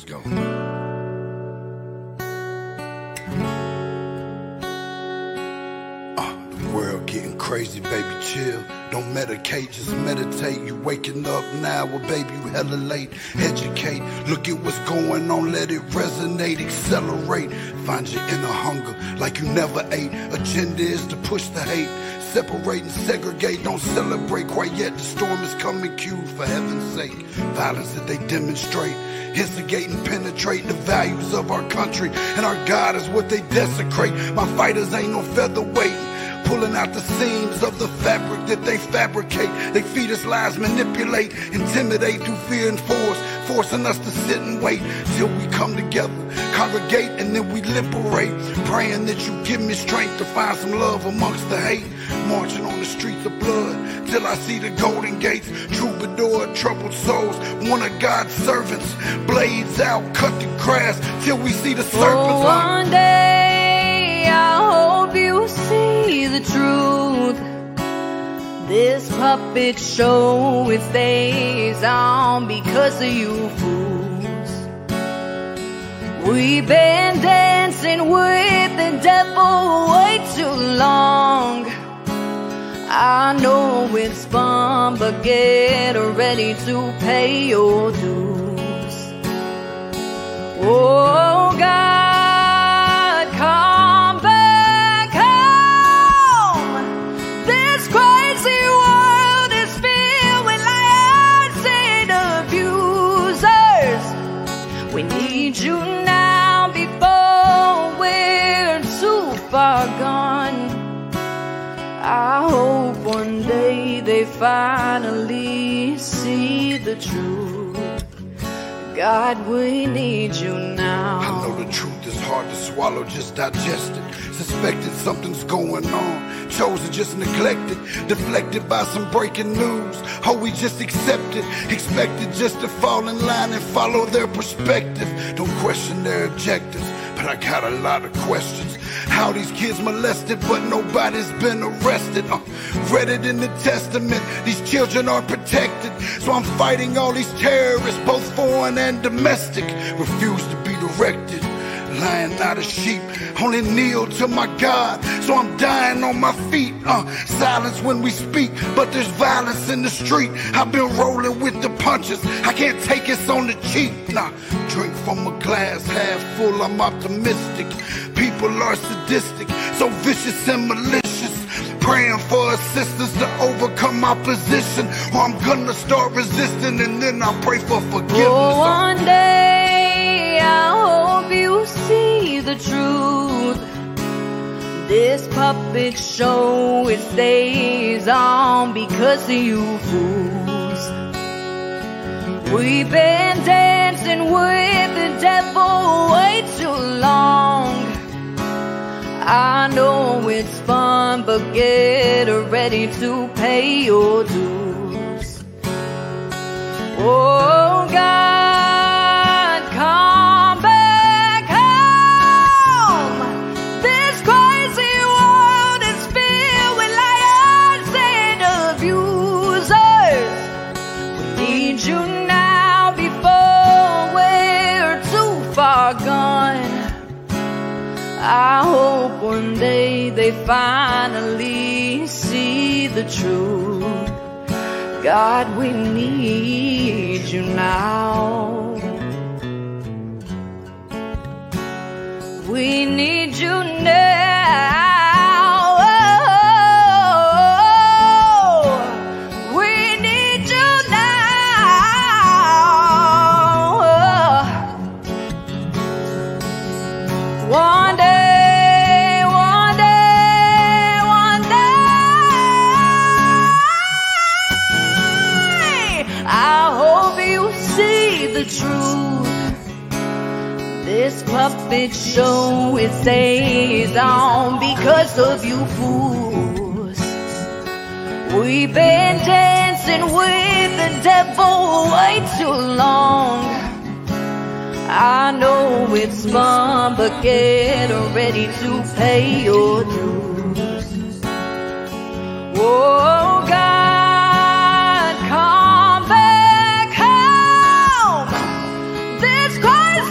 go. The world getting crazy, baby, chill. Don't medicate, just meditate. You waking up now, well, baby, you hella late. Educate, look at what's going on, let it resonate, accelerate. Find your inner hunger like you never ate. Agenda is to push the hate. Separate and segregate, don't celebrate quite yet. The storm is coming, Q, for heaven's sake. Violence that they demonstrate, instigate and penetrate the values of our country. And our God is what they desecrate. My fighters ain't no featherweight, pulling out the seams of the fabric that they fabricate. They feed us lies, manipulate, intimidate through fear and force, forcing us to sit and wait till we come together, congregate, and then we liberate. Praying that you give me strength to find some love amongst the hate. Marching on the streets of blood till I see the golden gates. Troubadour, troubled souls, one of God's servants. Blades out, cut the grass till we see the serpents. One day I hope you see the truth. This puppet show, it stays on because of you fools. We've been dancing with the devil way too long. I know it's fun, but get ready to pay your dues. Oh God, come back home. This crazy world is filled with liars and abusers. We need you now before we're too far gone. I hope one day they finally see the truth. God, we need you now. I know the truth is hard to swallow, just digest it. Suspected something's going on, chosen just neglected, deflected by some breaking news. Oh, we just accept it, expected just to fall in line and follow their perspective. Don't question their objectives, but I got a lot of questions. How these kids molested, but nobody's been arrested. Read it in the Testament, these children are protected. So I'm fighting all these terrorists, both foreign and domestic. Refuse to be directed, lying not a sheep. Only kneel to my God, so I'm dying on my feet. Silence when we speak, but there's violence in the street. I've been rolling with the punches, I can't take it on the cheap. Nah, drink from a glass half full, I'm optimistic. People are sadistic, so vicious and malicious. Praying for assistance to overcome opposition, or I'm gonna start resisting and then I'll pray for forgiveness. Oh, one day I hope you see the truth. This puppet show, it stays on because of you fools. We've been dancing with the devil way too long. I know it's fun, but get ready to pay your dues. Oh God, come back home. This crazy world is filled with liars and abusers. We need you now before we're too far gone. I hope one day they finally see the truth. God, we need you now. We need you now. We need you now. One day. The truth. This puppet show, it stays on because of you fools. We've been dancing with the devil way too long. I know it's fun, but get ready to pay your dues. Oh God, come back home. This crazy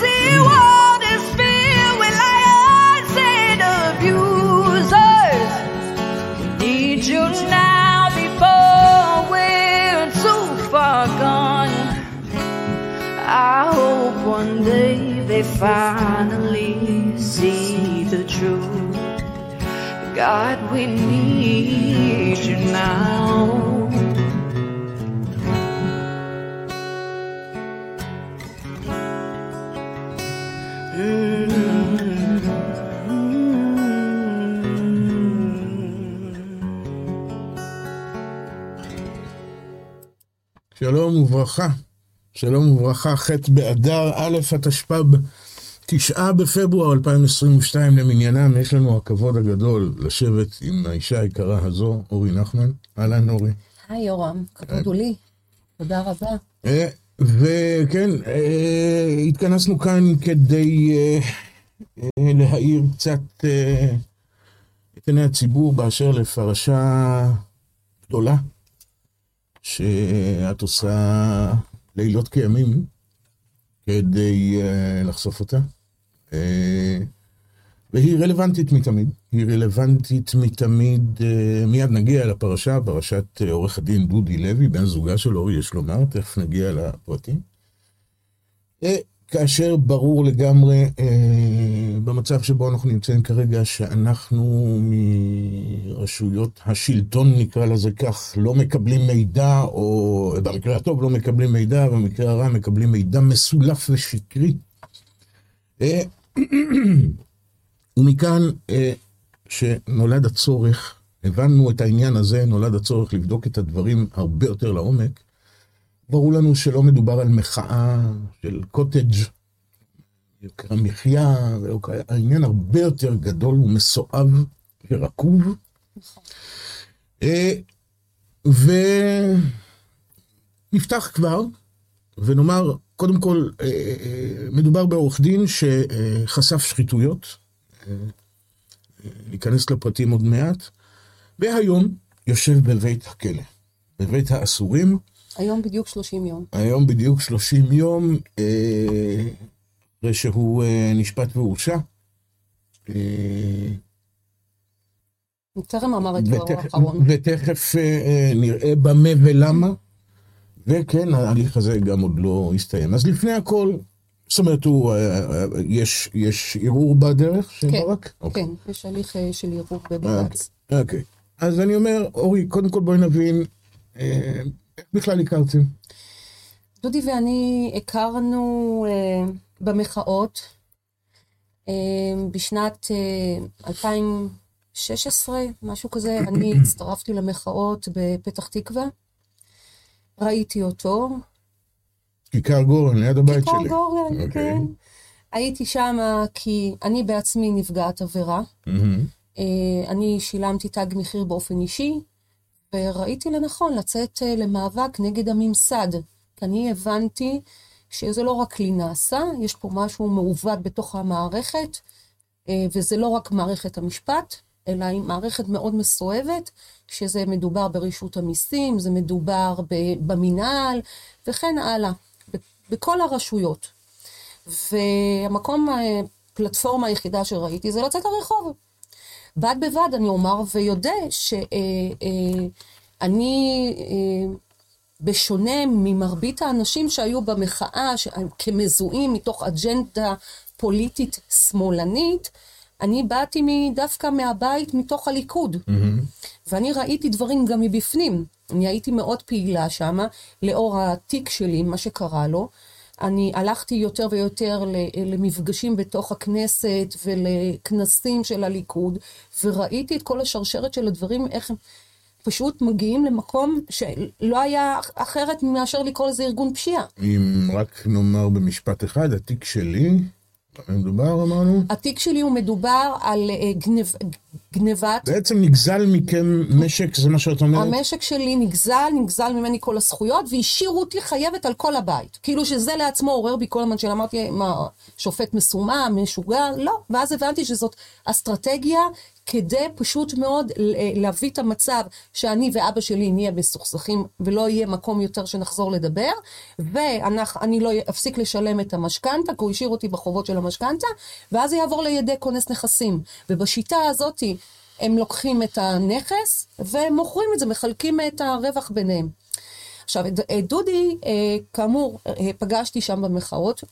one day they finally see the truth. God, we need you now. שלום וברכה, שלום וברכה, ח' באדר א' התשפ"ב, 9 בפברואר 2022 למניינם. יש לנו הכבוד הגדול לשבת עם האישה היקרה הזו, אורי נחמן. אהלן אורי. היי יורם, כבוד הוא לי, תודה רבה. וכן, התכנסנו כאן כדי להאיר קצת את עיני הציבור באשר לפרשה גדולה, שאת עושה לילות כימים כדי לחשוף אותה, והיא רלוונטית מתמיד. היא רלוונטית מתמיד. מיד נגיע לפרשה, פרשת עורך הדין דודי לוי, בן זוגה של אורי, יש לומר, תכף נגיע לפרטים. כאשר ברור לגמרי במצב שבו אנחנו נמצאים כרגע, שאנחנו מרשויות השלטון, נקרא לזה כך, לא מקבלים מידע, או במקרה הטוב לא מקבלים מידע, במקרה הרע מקבלים מידע מסולף ושקרי. ומכאן שנולד הצורך, הבנו את העניין הזה, נולד הצורך לבדוק את הדברים הרבה יותר לעומק. ברור לנו שלא מדובר על מחאה של קוטג', יוקר המחיה, העניין הרבה יותר גדול ומסואב ורקוב. ונפתח כבר, ונאמר, קודם כל, מדובר בעורך דין שחשף שחיתויות, ניכנס לפרטים עוד מעט, והיום יושב בבית הכלא, בבית האסורים. היום בדיוק 30 יום. היום בדיוק 30 יום, אחרי שהוא נשפט והורשע. טרם אמר את דברו האחרון. ותכף נראה במה ולמה. וכן, ההליך הזה גם עוד לא הסתיים. אז לפני הכל, זאת אומרת, יש ערעור בדרך של ברק? כן, יש הליך של ערעור בבג"ץ. אוקיי. אז אני אומר, אורי, קודם כל בואי נבין, איך בכלל הכרתם? דודי ואני הכרנו במחאות בשנת 2016, משהו כזה. אני הצטרפתי למחאות בפתח תקווה, ראיתי אותו. כיכר גורן, ליד הבית שלי. כיכר גורן, כן. הייתי שם כי אני בעצמי נפגעת עבירה. אני שילמתי תג מחיר באופן אישי, וראיתי לנכון לצאת למאבק נגד הממסד. כי אני הבנתי שזה לא רק לי נעשה, יש פה משהו מעוות בתוך המערכת, וזה לא רק מערכת המשפט, אלא היא מערכת מאוד מסואבת, שזה מדובר ברשות המיסים, זה מדובר במינהל, וכן הלאה, בכל הרשויות. והמקום, הפלטפורמה היחידה שראיתי, זה לצאת לרחוב. בד בבד אני אומר ויודע שאני, בשונה ממרבית האנשים שהיו במחאה, כמזוהים מתוך אג'נדה פוליטית שמאלנית, אני באתי דווקא מהבית מתוך הליכוד. ואני ראיתי דברים גם מבפנים. אני הייתי מאוד פעילה שם, לאור התיק שלי, מה שקרה לו. אני הלכתי יותר ויותר למפגשים בתוך הכנסת ולכנסים של הליכוד, וראיתי את כל השרשרת של הדברים, איך הם פשוט מגיעים למקום שלא היה אחרת מאשר לקרוא לזה ארגון פשיעה. אם רק נאמר במשפט אחד, התיק שלי, מדובר, אמרנו? התיק שלי הוא מדובר על גנבת. בעצם נגזל מכם משק, זה מה שאת אומרת? המשק שלי נגזל ממני כל הזכויות, והשאירו אותי חייבת על כל הבית. כאילו שזה לעצמו עורר בי כל הזמן של אמרתי, מה, שופט מסומם, משוגע? לא. ואז הבנתי שזאת אסטרטגיה, כדי פשוט מאוד להביא את המצב שאני ואבא שלי נהיה בסוכסכים, ולא יהיה מקום יותר שנחזור לדבר, ואני לא אפסיק לשלם את המשכנתה, כי הוא השאיר אותי בחובות של המשכנתה, ואז זה יעבור לידי כונס נכסים. ובשיטה הזאת הם לוקחים את הנכס, ומוכרים את זה, מחלקים את הרווח ביניהם. עכשיו, דודי, כאמור, פגשתי שם במחאות,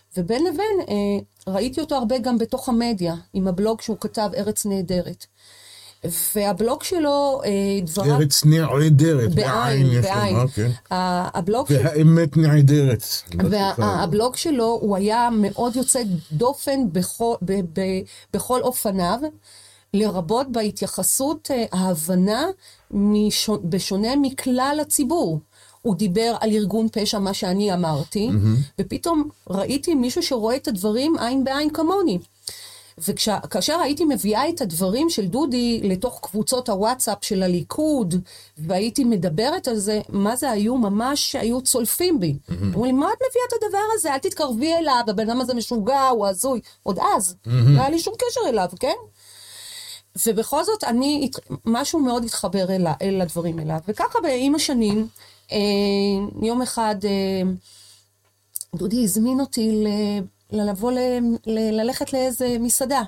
ובין לבין ראיתי אותו הרבה גם בתוך המדיה, עם הבלוג שהוא כתב ארץ נהדרת. והבלוג שלו, דבריו... ארץ נהדרת, בעין. הבלוג שלו... והאמת נהדרת. והבלוג שלו הוא היה מאוד יוצא דופן בכל אופניו, לרבות בהתייחסות ההבנה בשונה מכלל הציבור. הוא דיבר על ארגון פשע, מה שאני אמרתי, ופתאום ראיתי מישהו שרואה את הדברים עין בעין כמוני. וכאשר הייתי מביאה את הדברים של דודי לתוך קבוצות הוואטסאפ של הליכוד, והייתי מדברת על זה, מה זה היו ממש שהיו צולפים בי. אמרו לי, מה את מביאה את הדבר הזה? אל תתקרבי אליו, הבן אדם הזה משוגע, הוא הזוי. עוד אז, לא היה לי שום קשר אליו, כן? ובכל זאת, משהו מאוד התחבר אל הדברים אליו. וככה עם השנים, יום אחד, דודי הזמין אותי ללכת לאיזה מסעדה.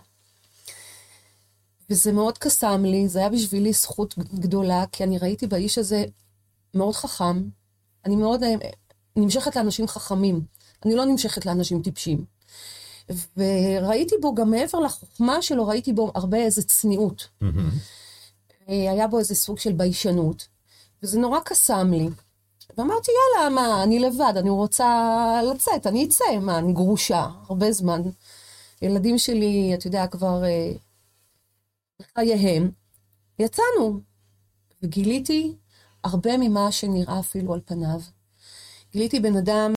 וזה מאוד קסם לי, זה היה בשבילי זכות גדולה, כי אני ראיתי באיש הזה מאוד חכם, אני מאוד נמשכת לאנשים חכמים, אני לא נמשכת לאנשים טיפשים. וראיתי בו גם מעבר לחוכמה שלו, ראיתי בו הרבה איזה צניעות. היה בו איזה סוג של ביישנות, וזה נורא קסם לי. ואמרתי, יאללה, מה, אני לבד, אני רוצה לצאת, אני אצא, מה, אני גרושה, הרבה זמן. ילדים שלי, אתה יודע, כבר בחייהם, יצאנו, וגיליתי הרבה ממה שנראה אפילו על פניו. גיליתי בן אדם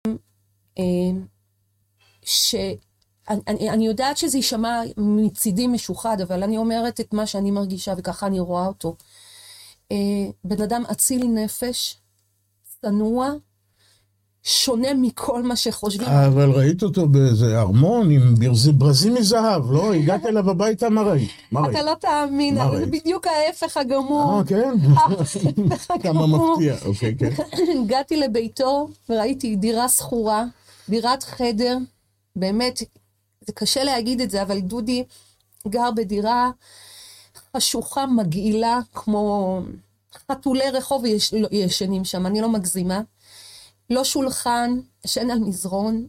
אני יודעת שזה יישמע מצידי משוחד, אבל אני אומרת את מה שאני מרגישה, וככה אני רואה אותו. בן אדם אציל נפש, צנוע, שונה מכל מה שחושבים. אבל ראית אותו באיזה ארמון עם ברזים מזהב, לא? הגעת אליו הביתה, מה ראית? אתה לא תאמין, זה בדיוק ההפך הגמור. כן? כמה מפתיע, אוקיי, כן. הגעתי לביתו וראיתי דירה סחורה, דירת חדר, באמת, זה קשה להגיד את זה, אבל דודי גר בדירה חשוכה, מגעילה, כמו חתולי רחוב ישנים שם, אני לא מגזימה. לא שולחן, ישן על מזרון.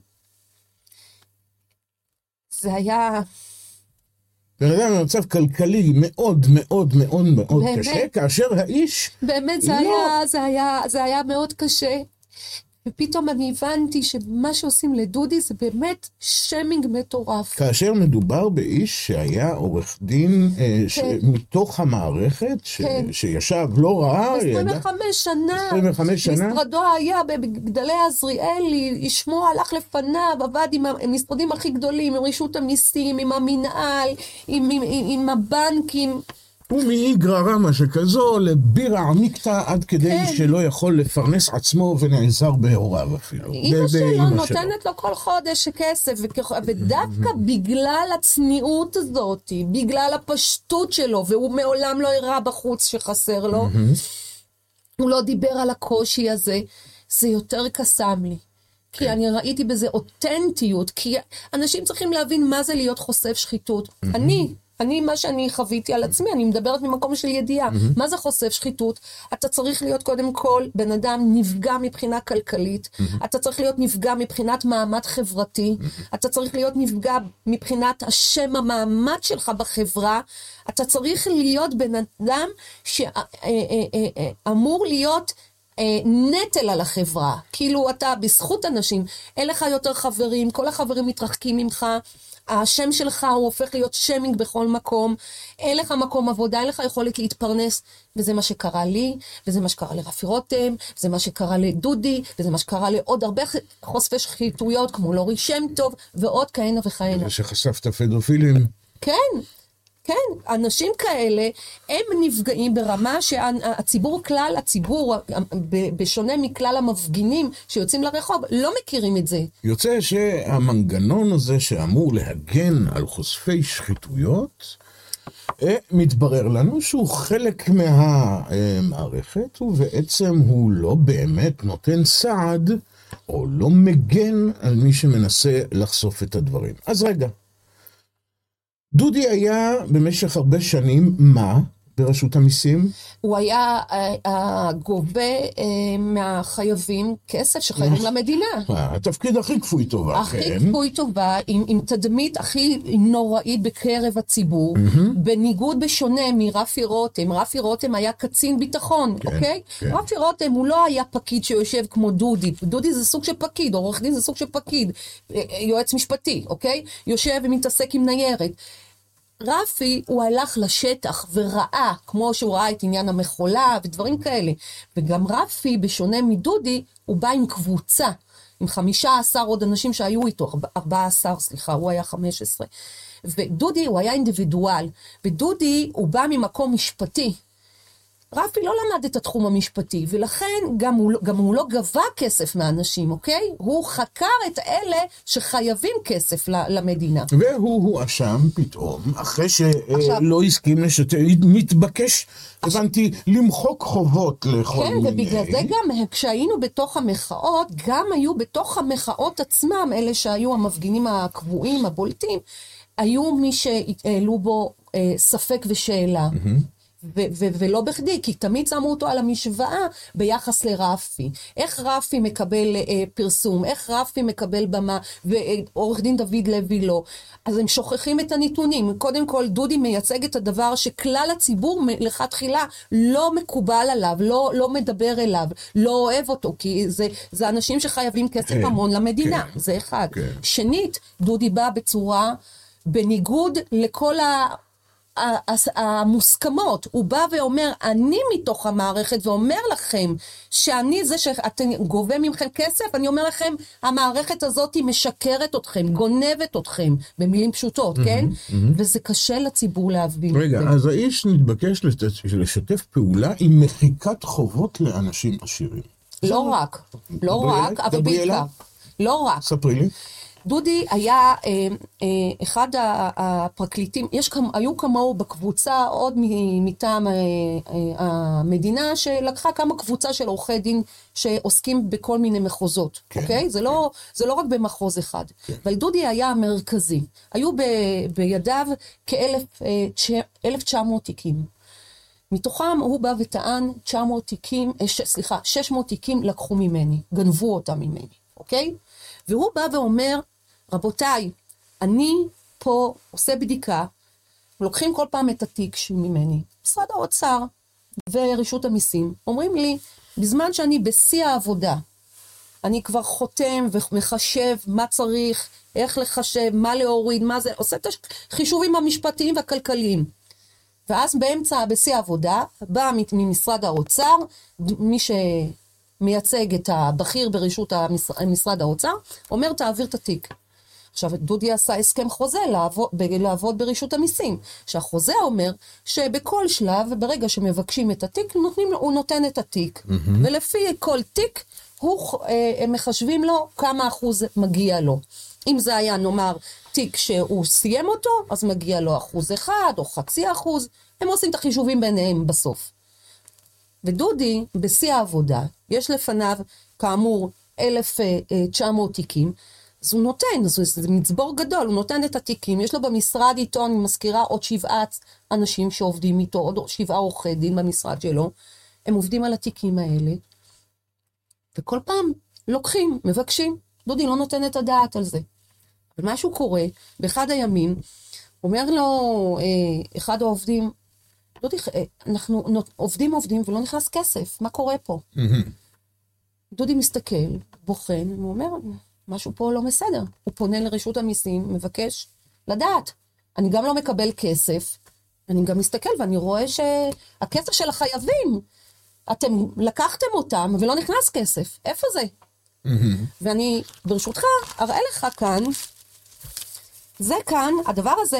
זה היה... בן אדם במצב כלכלי מאוד מאוד מאוד מאוד קשה, כאשר האיש... באמת זה היה מאוד קשה. ופתאום אני הבנתי שמה שעושים לדודי זה באמת שיימינג מטורף. כאשר מדובר באיש שהיה עורך דין מתוך המערכת, שישב לא רע, 25 שנה, משרדו היה בגדלי עזריאלי, שמו הלך לפניו, עבד עם המשרדים הכי גדולים, עם רשות המיסים, עם המנהל, עם הבנקים. ומאיגרא רמא שכזו לבירה עמיקתא עד כדי שלא יכול לפרנס עצמו ונעזר בהוריו אפילו. אמא שלו נותנת לו כל חודש כסף, ודווקא בגלל הצניעות הזאת, בגלל הפשטות שלו, והוא מעולם לא הראה בחוץ שחסר לו, הוא לא דיבר על הקושי הזה, זה יותר קסם לי. כי אני ראיתי בזה אותנטיות, כי אנשים צריכים להבין מה זה להיות חושף שחיתות. אני, מה שאני חוויתי על עצמי, אני מדברת ממקום של ידיעה. מה זה חושף שחיתות? אתה צריך להיות קודם כל בן אדם נפגע מבחינה כלכלית, אתה צריך להיות נפגע מבחינת מעמד חברתי, אתה צריך להיות נפגע מבחינת השם המעמד שלך בחברה, אתה צריך להיות בן אדם שאמור להיות נטל על החברה. כאילו אתה בזכות אנשים, אין לך יותר חברים, כל החברים מתרחקים ממך, השם שלך הוא הופך להיות שיימינג בכל מקום, אין לך מקום עבודה, אין לך יכולת להתפרנס, וזה מה שקרה לי, וזה מה שקרה לרפי רותם, וזה מה שקרה לדודי, וזה מה שקרה לעוד הרבה חושפי שחיתויות, כמו לורי שם טוב, ועוד כהנה וכהנה. שחשפת פדופילים. כן, אנשים כאלה, הם נפגעים ברמה שהציבור כלל, הציבור, בשונה מכלל המפגינים שיוצאים לרחוב, לא מכירים את זה. יוצא שהמנגנון הזה שאמור להגן על חושפי שחיתויות, מתברר לנו שהוא חלק מהמערכת, ובעצם הוא לא באמת נותן סעד, או לא מגן על מי שמנסה לחשוף את הדברים. אז רגע. דודי היה במשך הרבה שנים מה? ברשות המיסים? הוא היה גובה מהחייבים כסף שחייבים למדינה. התפקיד הכי כפוי טובה. הכי כפוי טובה, עם תדמית הכי נוראית בקרב הציבור, בניגוד בשונה מרפי רותם. רפי רותם היה קצין ביטחון, אוקיי? רפי רותם הוא לא היה פקיד שיושב כמו דודי. דודי זה סוג של פקיד, עורך דין זה סוג של פקיד, יועץ משפטי, אוקיי? יושב ומתעסק עם ניירת. רפי הוא הלך לשטח וראה, כמו שהוא ראה את עניין המחולה ודברים כאלה. וגם רפי, בשונה מדודי, הוא בא עם קבוצה, עם 15 עוד אנשים שהיו איתו, 14, סליחה, הוא היה 15. ודודי הוא היה אינדיבידואל, ודודי הוא בא ממקום משפטי. רפי לא למד את התחום המשפטי, ולכן גם הוא לא גבה כסף מאנשים, אוקיי? הוא חקר את אלה שחייבים כסף למדינה. והוא אשם פתאום, אחרי שלא הסכים לשתף, מתבקש, הבנתי, למחוק חובות לכל מיני. כן, ובגלל זה גם כשהיינו בתוך המחאות, גם היו בתוך המחאות עצמם, אלה שהיו המפגינים הקבועים, הבולטים, היו מי שהעלו בו ספק ושאלה. ולא בכדי, כי תמיד שמו אותו על המשוואה ביחס לרפי. איך רפי מקבל פרסום, איך רפי מקבל במה, ועורך דין דוד לוי לא. אז הם שוכחים את הנתונים. קודם כל, דודי מייצג את הדבר שכלל הציבור לכתחילה לא מקובל עליו, לא מדבר אליו, לא אוהב אותו, כי זה אנשים שחייבים כסף המון למדינה. זה אחד. שנית, דודי בא בצורה בניגוד לכל המוסכמות. הוא בא ואומר, אני מתוך המערכת, ואומר לכם שאני זה שאתם גובה ממכם כסף, אני אומר לכם, המערכת הזאת משקרת אתכם, גונבת אתכם, במילים פשוטות, כן? וזה קשה לציבור להבין. רגע, אז האיש נתבקש לשתף פעולה עם מחיקת חובות לאנשים עשירים. לא רק, אבל בעיקר. לא רק. ספרי לי. דודי היה אחד הפרקליטים, היו כמוהו בקבוצה עוד מטעם המדינה, שלקחה כמה קבוצה של עורכי דין שעוסקים בכל מיני מחוזות, אוקיי? זה לא רק במחוז אחד. אבל דודי היה המרכזי. היו בידיו כ-1,900 תיקים. מתוכם הוא בא וטען 600 תיקים לקחו ממני, גנבו אותם ממני, אוקיי? והוא בא ואומר, רבותיי, אני פה עושה בדיקה, לוקחים כל פעם את התיק ממני, משרד האוצר ורשות המיסים, אומרים לי, בזמן שאני בשיא העבודה, אני כבר חותם ומחשב מה צריך, איך לחשב, מה להוריד, מה זה, עושה את החישובים המשפטיים והכלכליים. ואז בשיא העבודה, בא ממשרד האוצר, מי שמייצג את הבכיר ברשות משרד האוצר, אומר תעביר את התיק. עכשיו, דודי עשה הסכם חוזה לעבוד ברשות המיסים, שהחוזה אומר שבכל שלב, ברגע שמבקשים את התיק, הוא נותן את התיק, ולפי כל תיק, הם מחשבים לו כמה אחוז מגיע לו. אם זה היה, נאמר, תיק שהוא סיים אותו, אז מגיע לו 1% או 0.5%, הם עושים את החישובים ביניהם בסוף. ודודי, בשיא העבודה, יש לפניו, כאמור, 1,900 תיקים, אז הוא נותן, זה מצבור גדול, הוא נותן את התיקים, יש לו במשרד איתו, אני מזכירה, עוד 7 אנשים שעובדים איתו, עוד 7 עורכי דין במשרד שלו, הם עובדים על התיקים האלה, וכל פעם לוקחים, מבקשים, דודי לא נותן את הדעת על זה. אבל משהו קורה, באחד הימים, אומר לו אחד העובדים, דודי, אנחנו עובדים ולא נכנס כסף, מה קורה פה? דודי מסתכל, בוחן, הוא אומר, משהו פה לא בסדר. הוא פונה לרשות המיסים, מבקש לדעת. אני גם לא מקבל כסף, אני גם מסתכל ואני רואה שהכסף של החייבים, אתם לקחתם אותם ולא נכנס כסף. איפה זה? ואני ברשותך אראה לך כאן, זה כאן, הדבר הזה,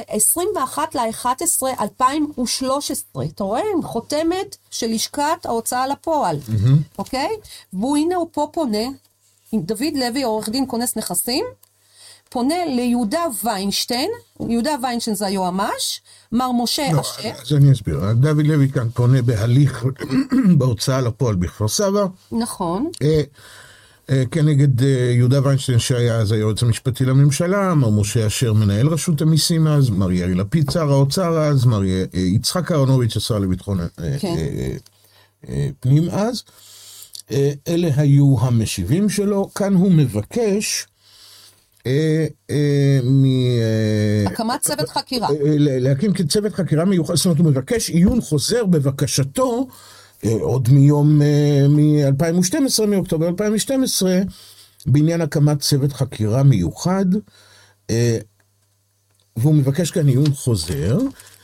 21/11/2013, אתה רואה? חותמת של לשכת ההוצאה לפועל, אוקיי? והוא הנה הוא פה פונה, דוד לוי, עורך דין כונס נכסים, פונה ליהודה ויינשטיין, יהודה ויינשטיין זה היועמ"ש, מר משה אשר. אז אני אסביר, דוד לוי כאן פונה בהליך בהוצאה לפועל בכפר סבא. נכון. כנגד יהודה ויינשטיין שהיה אז היועץ המשפטי לממשלה, מר משה אשר מנהל רשות המיסים אז, מר יאיר לפיד שר האוצר אז, מר יצחק אהרונוביץ' השר לביטחון פנים אז. אלה היו המשיבים שלו. כאן הוא מבקש הקמת צוות חקירה. להקים צוות חקירה מיוחד, זאת אומרת הוא מבקש עיון חוזר בבקשתו עוד מ-2012, מאוקטובר 2012, בעניין הקמת צוות חקירה מיוחד, והוא מבקש כאן עיון חוזר,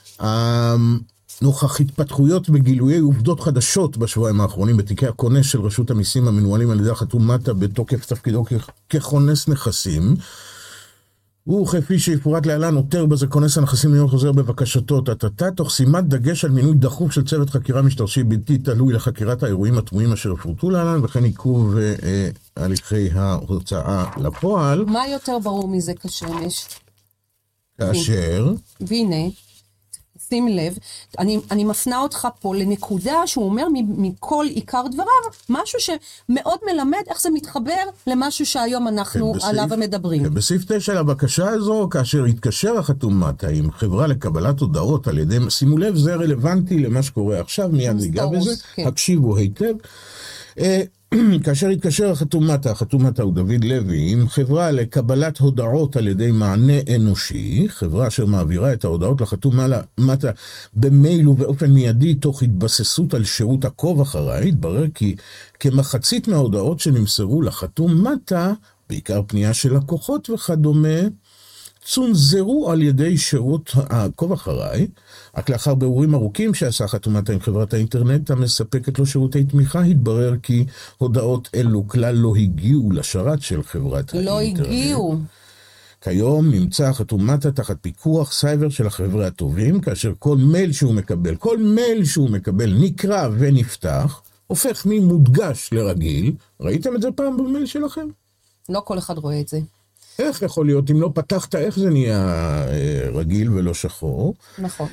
נוכח התפתחויות בגילויי עובדות חדשות בשבועיים האחרונים בתיקי הכונס של רשות המיסים המנוהלים על ידי החתום מטה בתוקף תפקידו ככונס נכסים, הוא כפי שיפורט להלן עותר בזה כונס הנכסים לעיון חוזר בבקשתו תוך שימת דגש על מינוי דחוף של צוות חקירה משטרתי בלתי תלוי לחקירת האירועים התמוהים אשר פורטו להלן, וכן עיכוב הליכי ההוצאה לפועל. מה יותר ברור מזה כשמש? כאשר והנה, שים לב, אני מפנה אותך פה לנקודה שהוא אומר מכל עיקר דבריו, משהו שמאוד מלמד איך זה מתחבר למשהו שהיום אנחנו עליו מדברים. בסעיף 9 לבקשה הזו, כאשר התקשר החתום מטה עם חברה לקבלת הודעות על ידי, שימו לב, זה רלוונטי למה שקורה עכשיו, מיד ניגע בזה, הקשיבו היטב. כאשר התקשר החתום מטה הוא דוד לוי, עם חברה לקבלת הודעות על ידי מענה אנושי, חברה אשר מעבירה את ההודעות לחתום מטה במייל ובאופן מיידי תוך התבססות על שירות עקוב אחריי, התברר כי כמחצית מההודעות שנמסרו לחתום מטה, בעיקר פנייה של לקוחות וכדומה, צונזרו על ידי שירות העקוב אחריי, רק לאחר בירורים ארוכים שעשה חתום מטה עם חברת האינטרנט המספקת לו שירותי תמיכה, התברר כי הודעות אלו כלל לא הגיעו לשרת של חברת האינטרנט. לא הגיעו. כיום נמצא חתום מטה תחת פיקוח סייבר של החבר'ה הטובים, כאשר כל מייל שהוא מקבל נקרא ונפתח, הופך ממודגש לרגיל. ראיתם את זה פעם במייל שלכם? לא כל אחד רואה את זה. איך יכול להיות, אם לא פתחת, איך זה נהיה רגיל ולא שחור? נכון.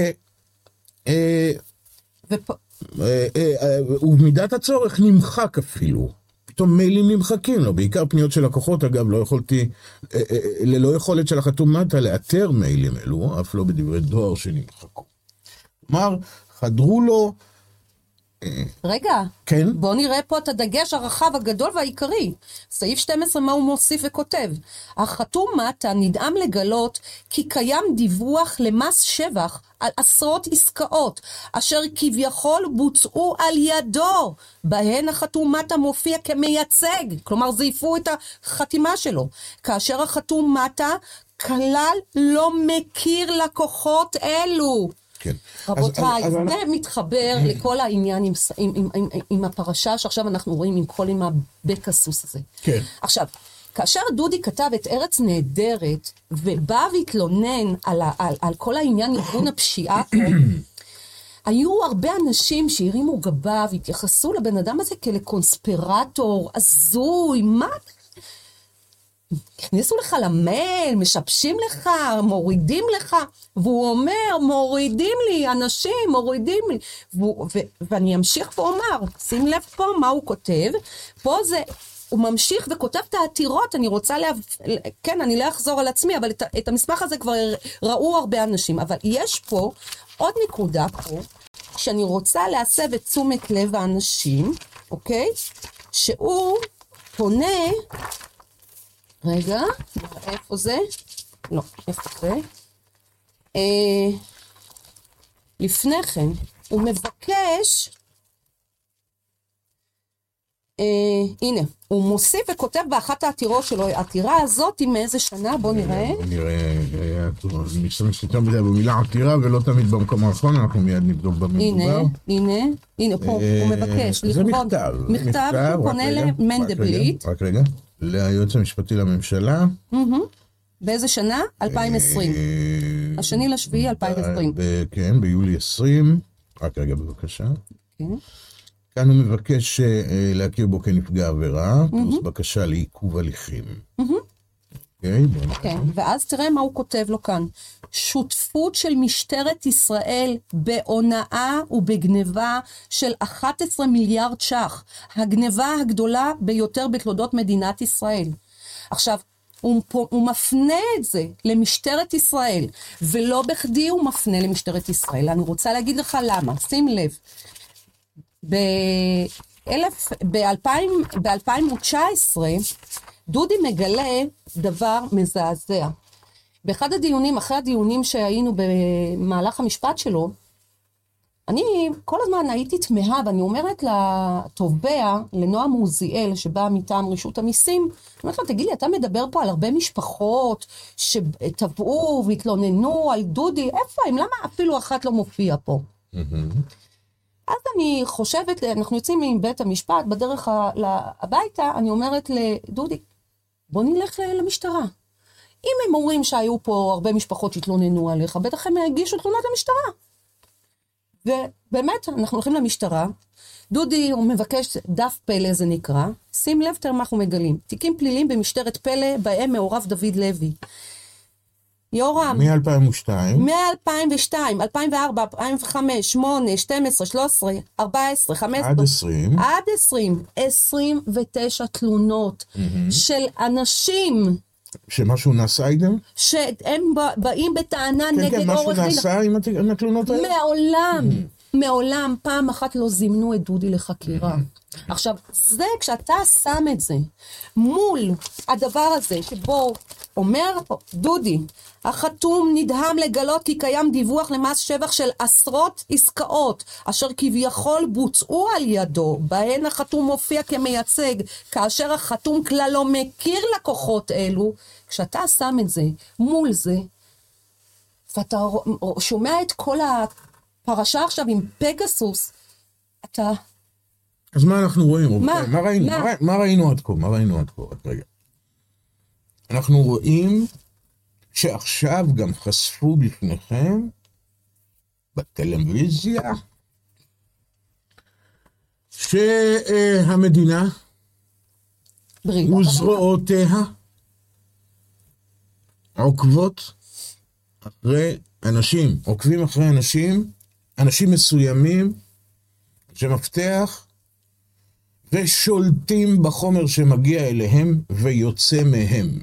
ובמידת הצורך נמחק אפילו. פתאום מיילים נמחקים לו, בעיקר פניות של לקוחות, אגב, ללא יכולת של החתום מטה לאתר מיילים אלו, אף לא בדברי דואר שנמחקו. כלומר, חדרו לו... רגע, כן? בוא נראה פה את הדגש הרחב הגדול והעיקרי. סעיף 12, מה הוא מוסיף וכותב? החתום מטה נדהם לגלות כי קיים דיווח למס שבח על עשרות עסקאות, אשר כביכול בוצעו על ידו, בהן החתום מטה מופיע כמייצג, כלומר זייפו את החתימה שלו, כאשר החתום מטה כלל לא מכיר לקוחות אלו. כן. רבותיי, זה מתחבר לכל העניין עם הפרשה שעכשיו אנחנו רואים עם כל עם הבקסוס הזה. כן. עכשיו, כאשר דודי כתב את ארץ נהדרת, ובא והתלונן על כל העניין ארגון הפשיעה, היו הרבה אנשים שהרימו גבה והתייחסו לבן אדם הזה כלקונספירטור, הזוי, מה? הכניסו לך למייל, משבשים לך, מורידים לך, והוא אומר, מורידים לי, אנשים מורידים לי, ואני אמשיך ואומר, שים לב פה מה הוא כותב, פה זה, הוא ממשיך וכותב את העתירות, אני רוצה כן, אני לא אחזור על עצמי, אבל את המסמך הזה כבר ראו הרבה אנשים, אבל יש פה עוד נקודה פה, שאני רוצה להסב את תשומת לב האנשים, אוקיי? שהוא פונה, רגע, איפה זה? לא, איפה זה? לפני כן, הוא מבקש, הנה, הוא מוסיף וכותב באחת העתירות שלו, העתירה הזאת היא מאיזה שנה, בוא נראה. נראה, אני משתמש יותר מדי במילה עתירה ולא תמיד במקום האחרון, אנחנו מיד נבדוק במדובר. הנה, פה הוא מבקש. זה מכתב. מכתב, הוא פונה למנדלבליט. רק רגע, ליועץ המשפטי לממשלה. באיזה שנה? 2020. השני לשביעי 2020. כן, ביולי 20. רק רגע בבקשה. כן. כאן הוא מבקש להכיר בו כנפגע עבירה, פלוס בקשה לעיכוב הליכים. כן, ואז תראה מה הוא כותב לו כאן. שותפות של משטרת ישראל בהונאה ובגניבה של 11 מיליארד ש"ח. הגניבה הגדולה ביותר בתולדות מדינת ישראל. עכשיו, הוא מפנה את זה למשטרת ישראל, ולא בכדי הוא מפנה למשטרת ישראל. אני רוצה להגיד לך למה, שים לב. ב-2019, דודי מגלה דבר מזעזע. באחד הדיונים, אחרי הדיונים שהיינו במהלך המשפט שלו, אני כל הזמן הייתי תמהה, ואני אומרת לתובע, לנועם עוזיאל, שבא מטעם רשות המיסים, אני אומרת לו, תגיד לי, אתה מדבר פה על הרבה משפחות שטבעו והתלוננו על דודי, איפה הם? למה אפילו אחת לא מופיע פה? אז אני חושבת, אנחנו יוצאים מבית המשפט, בדרך הביתה, אני אומרת לדודי, בוא נלך למשטרה. אם הם אומרים שהיו פה הרבה משפחות שהתלוננו עליך, בטח הם הגישו תלונות למשטרה. ובאמת, אנחנו הולכים למשטרה, דודי הוא מבקש דף פלא, זה נקרא, שים לב תראה מה אנחנו מגלים, תיקים פלילים במשטרת פלא, בהם מעורב דוד לוי. יורם. מ-2002. מ-2002, 2004, 2005, 8, 12, 13, 14, 15. עד 20. עד 20. 29 תלונות של אנשים. שמשהו נעשה איתם? שהם באים בטענה נגד אורך דין. כן, משהו נעשה עם התלונות האלה? מעולם פעם אחת לא זימנו את דודי לחקירה. עכשיו, זה כשאתה שם את זה מול הדבר הזה, שבו אומר דודי, החתום נדהם לגלות כי קיים דיווח למס שבח של עשרות עסקאות, אשר כביכול בוצעו על ידו, בהן החתום מופיע כמייצג, כאשר החתום כלל לא מכיר לקוחות אלו, כשאתה שם את זה מול זה, ואתה שומע את כל הפרשה עכשיו עם פגסוס, אתה... אז מה אנחנו רואים? מה ראינו עד כה? רגע. אנחנו רואים שעכשיו גם חשפו בפניכם בטלוויזיה שהמדינה וזרועותיה עוקבים אחרי אנשים מסוימים שמפתח ושולטים בחומר שמגיע אליהם ויוצא מהם.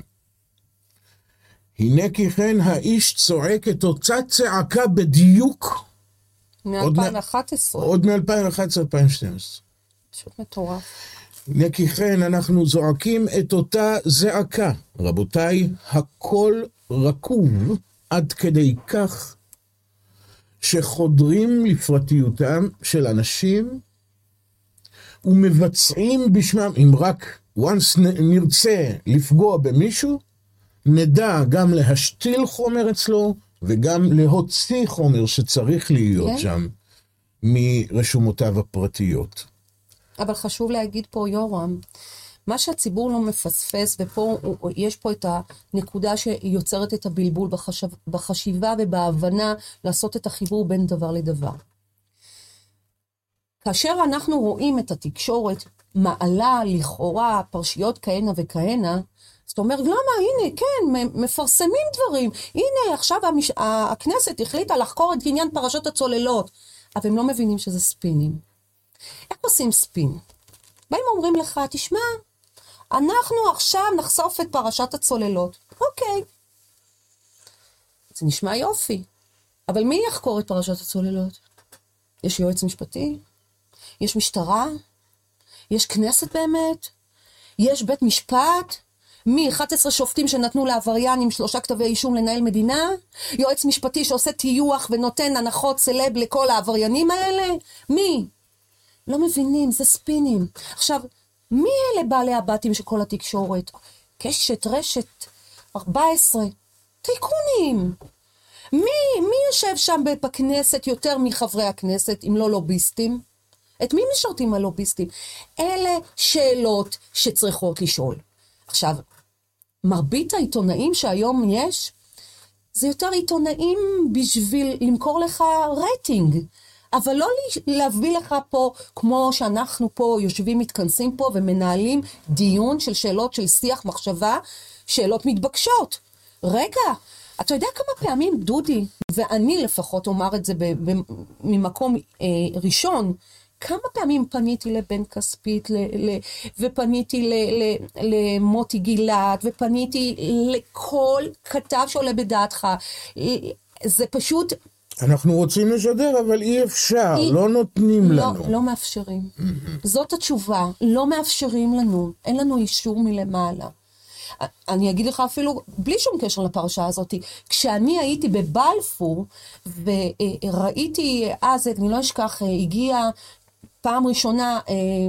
הנה כי כן האיש צועק את אותה צעקה בדיוק. מ-2011. עוד מ-2011-2012. פשוט מטורף. הנה כי כן אנחנו זועקים את אותה זעקה. רבותיי, הכל רקוב עד כדי כך שחודרים לפרטיותם של אנשים ומבצעים בשמם, אם רק once נרצה לפגוע במישהו, נדע גם להשתיל חומר אצלו, וגם להוציא חומר שצריך להיות שם, מרשומותיו הפרטיות. אבל חשוב להגיד פה, יורם, מה שהציבור לא מפספס, ופה יש פה את הנקודה שיוצרת את הבלבול בחשיבה ובהבנה, לעשות את החיבור בין דבר לדבר. כאשר אנחנו רואים את התקשורת מעלה לכאורה פרשיות כהנה וכהנה, זאת אומרת, למה? הנה, כן, מפרסמים דברים. הנה, עכשיו הכנסת החליטה לחקור את עניין פרשות הצוללות. אבל הם לא מבינים שזה ספינים. איך עושים ספין? באים אומרים לך, תשמע, אנחנו עכשיו נחשוף את פרשת הצוללות. אוקיי. זה נשמע יופי. אבל מי יחקור את פרשת הצוללות? יש יועץ משפטי? יש משטרה? יש כנסת באמת? יש בית משפט? מ-11 שופטים שנתנו לעבריין עם 3 כתבי אישום לנהל מדינה? יועץ משפטי שעושה טיוח ונותן הנחות סלב לכל העבריינים האלה? מי? לא מבינים, זה ספינים. עכשיו, מי אלה בעלי הבתים של כל התקשורת? קשת, רשת, 14. טייקונים. מי יושב שם בכנסת יותר מחברי הכנסת, אם לא לוביסטים? את מי משרתים הלוביסטים? אלה שאלות שצריכות לשאול. עכשיו, מרבית העיתונאים שהיום יש, זה יותר עיתונאים בשביל למכור לך רייטינג. אבל לא להביא לך פה, כמו שאנחנו פה יושבים, מתכנסים פה ומנהלים דיון של שאלות של שיח מחשבה, שאלות מתבקשות. רגע, אתה יודע כמה פעמים דודי, ואני לפחות אומר את זה ממקום ראשון, כמה פעמים פניתי לבן כספית, ופניתי למוטי גילת, ופניתי לכל כתב שעולה בדעתך. זה פשוט... אנחנו רוצים לשדר, אבל אי אפשר, לא נותנים לנו. לא מאפשרים. זאת התשובה, לא מאפשרים לנו, אין לנו אישור מלמעלה. אני אגיד לך אפילו, בלי שום קשר לפרשה הזאת, כשאני הייתי בבלפור, וראיתי אז, אני לא אשכח, הגיע פעם ראשונה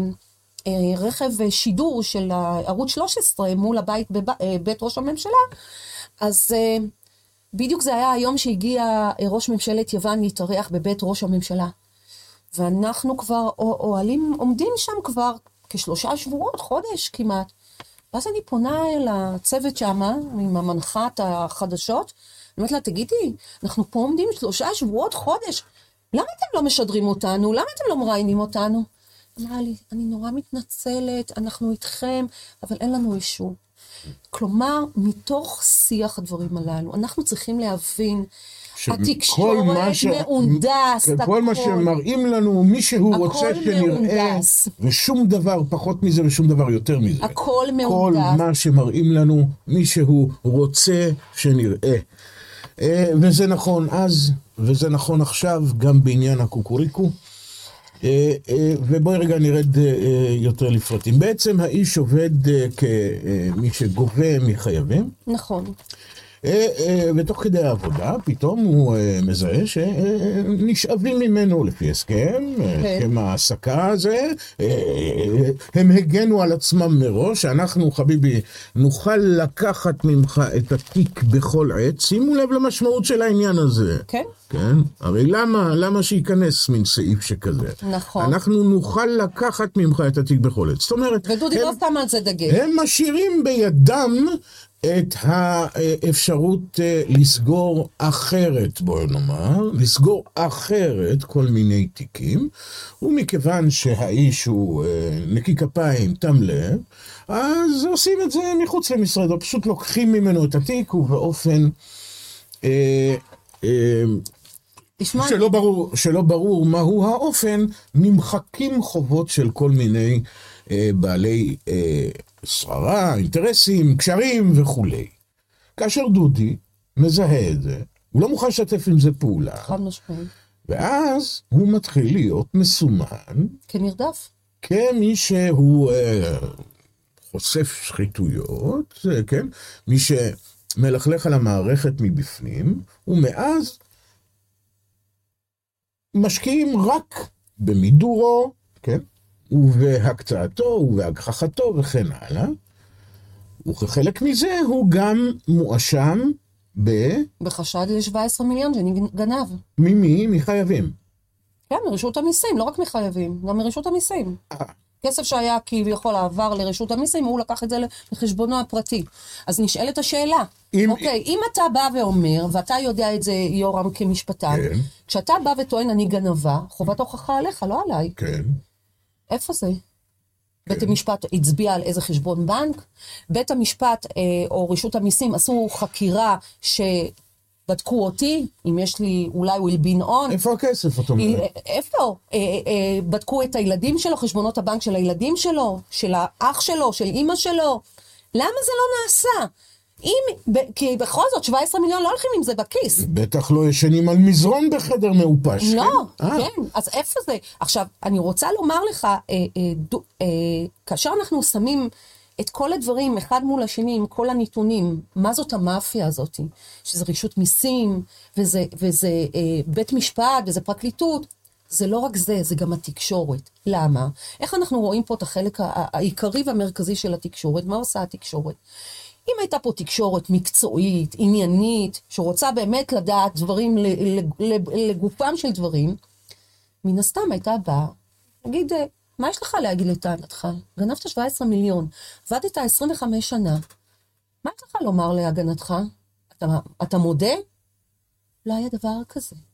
רכב שידור של ערוץ 13 מול הבית בבית ראש הממשלה, אז בדיוק זה היה היום שהגיע ראש ממשלת יוון להתארח בבית ראש הממשלה. ואנחנו כבר עומדים שם כבר כ3 שבועות, חודש כמעט. ואז אני פונה אל הצוות שמה, עם המנחת החדשות, אני אומרת לה, תגידי, אנחנו פה עומדים 3 שבועות, חודש, למה אתם לא משדרים אותנו? למה אתם לא מראיינים אותנו? אמרה לי, אני נורא מתנצלת, אנחנו איתכם, אבל אין לנו אישור. כלומר, מתוך שיח הדברים הללו, אנחנו צריכים להבין, התקשורת מהונדס, כל מה שמראים לנו, מישהו רוצה שנראה, ושום דבר פחות מזה ושום דבר יותר מזה. הכל מהונדס. כל מה שמראים לנו, מישהו רוצה שנראה. וזה נכון אז, וזה נכון עכשיו, גם בעניין הקוקוריקו. ובואי רגע נרד יותר לפרטים. בעצם האיש עובד כמי שגובה מחייבים. נכון. ותוך כדי העבודה, פתאום הוא מזהה שנשאבים ממנו לפי הסכם, הסכם העסקה הזה, הם הגנו על עצמם מראש, אנחנו חביבי נוכל לקחת ממך את התיק בכל עת, שימו לב למשמעות של העניין הזה. כן. כן? הרי למה שייכנס מן סעיף שכזה? נכון. אנחנו נוכל לקחת ממך את התיק בכל עת. זאת אומרת, ודודי לא שם על זה דגל. הם משאירים בידם את האפשרות לסגור אחרת, בואו נאמר, לסגור אחרת כל מיני תיקים, ומכיוון שהאיש הוא נקי כפיים, תם לב, אז עושים את זה מחוץ למשרד, או פשוט לוקחים ממנו את התיק, ובאופן שלא ברור מהו האופן, נמחקים חובות של כל מיני בעלי שררה, אינטרסים, קשרים וכו'. כאשר דודי מזהה את זה, הוא לא מוכן לשתף עם זה פעולה. חד משמעית. ואז הוא מתחיל להיות מסומן. כנרדף. כמי שהוא חושף שחיתויות, כן? מי שמלכלך על המערכת מבפנים, ומאז משקיעים רק במידורו, כן? ובהקצאתו ובהגחכתו וכן הלאה. וכחלק מזה הוא גם מואשם בחשד ל-17 מיליון שגנב. ממי? מחייבים. כן, מרשות המיסים, לא רק מחייבים, גם מרשות המיסים. כסף שהיה כביכול העבר לרשות המיסים, הוא לקח את זה לחשבונו הפרטי. אז נשאלת השאלה, אוקיי, אם אתה בא ואומר, ואתה יודע את זה יורם כמשפטן, כן. כשאתה בא וטוען אני גנבה, חובת הוכחה עליך, לא עליי. כן. איפה זה? בית המשפט הצביע על איזה חשבון בנק, בית המשפט או רשות המיסים עשו חקירה שבדקו אותי, אם יש לי אולי will be on. איפה הכסף, את אומרת? איפה? בדקו את הילדים שלו, חשבונות הבנק של הילדים שלו, של האח שלו, של אמא שלו. למה זה לא נעשה? כי בכל זאת 17 מיליון לא הולכים עם זה בכיס. בטח לא ישנים על מזרון בחדר מעופש. לא, כן, אז איפה זה? עכשיו, אני רוצה לומר לך, כאשר אנחנו שמים את כל הדברים אחד מול השני עם כל הנתונים, מה זאת המאפיה הזאת? שזה רשות מיסים, וזה בית משפט, וזה פרקליטות. זה לא רק זה, זה גם התקשורת. למה? איך אנחנו רואים פה את החלק העיקרי והמרכזי של התקשורת? מה עושה התקשורת? אם הייתה פה תקשורת מקצועית, עניינית, שרוצה באמת לדעת דברים לגופם של דברים, מן הסתם הייתה באה, נגיד, מה יש לך להגיד לטענתך? גנבת 17 מיליון, עבדת 25 שנה, מה יש לך לומר להגנתך? אתה מודה? לא היה דבר כזה.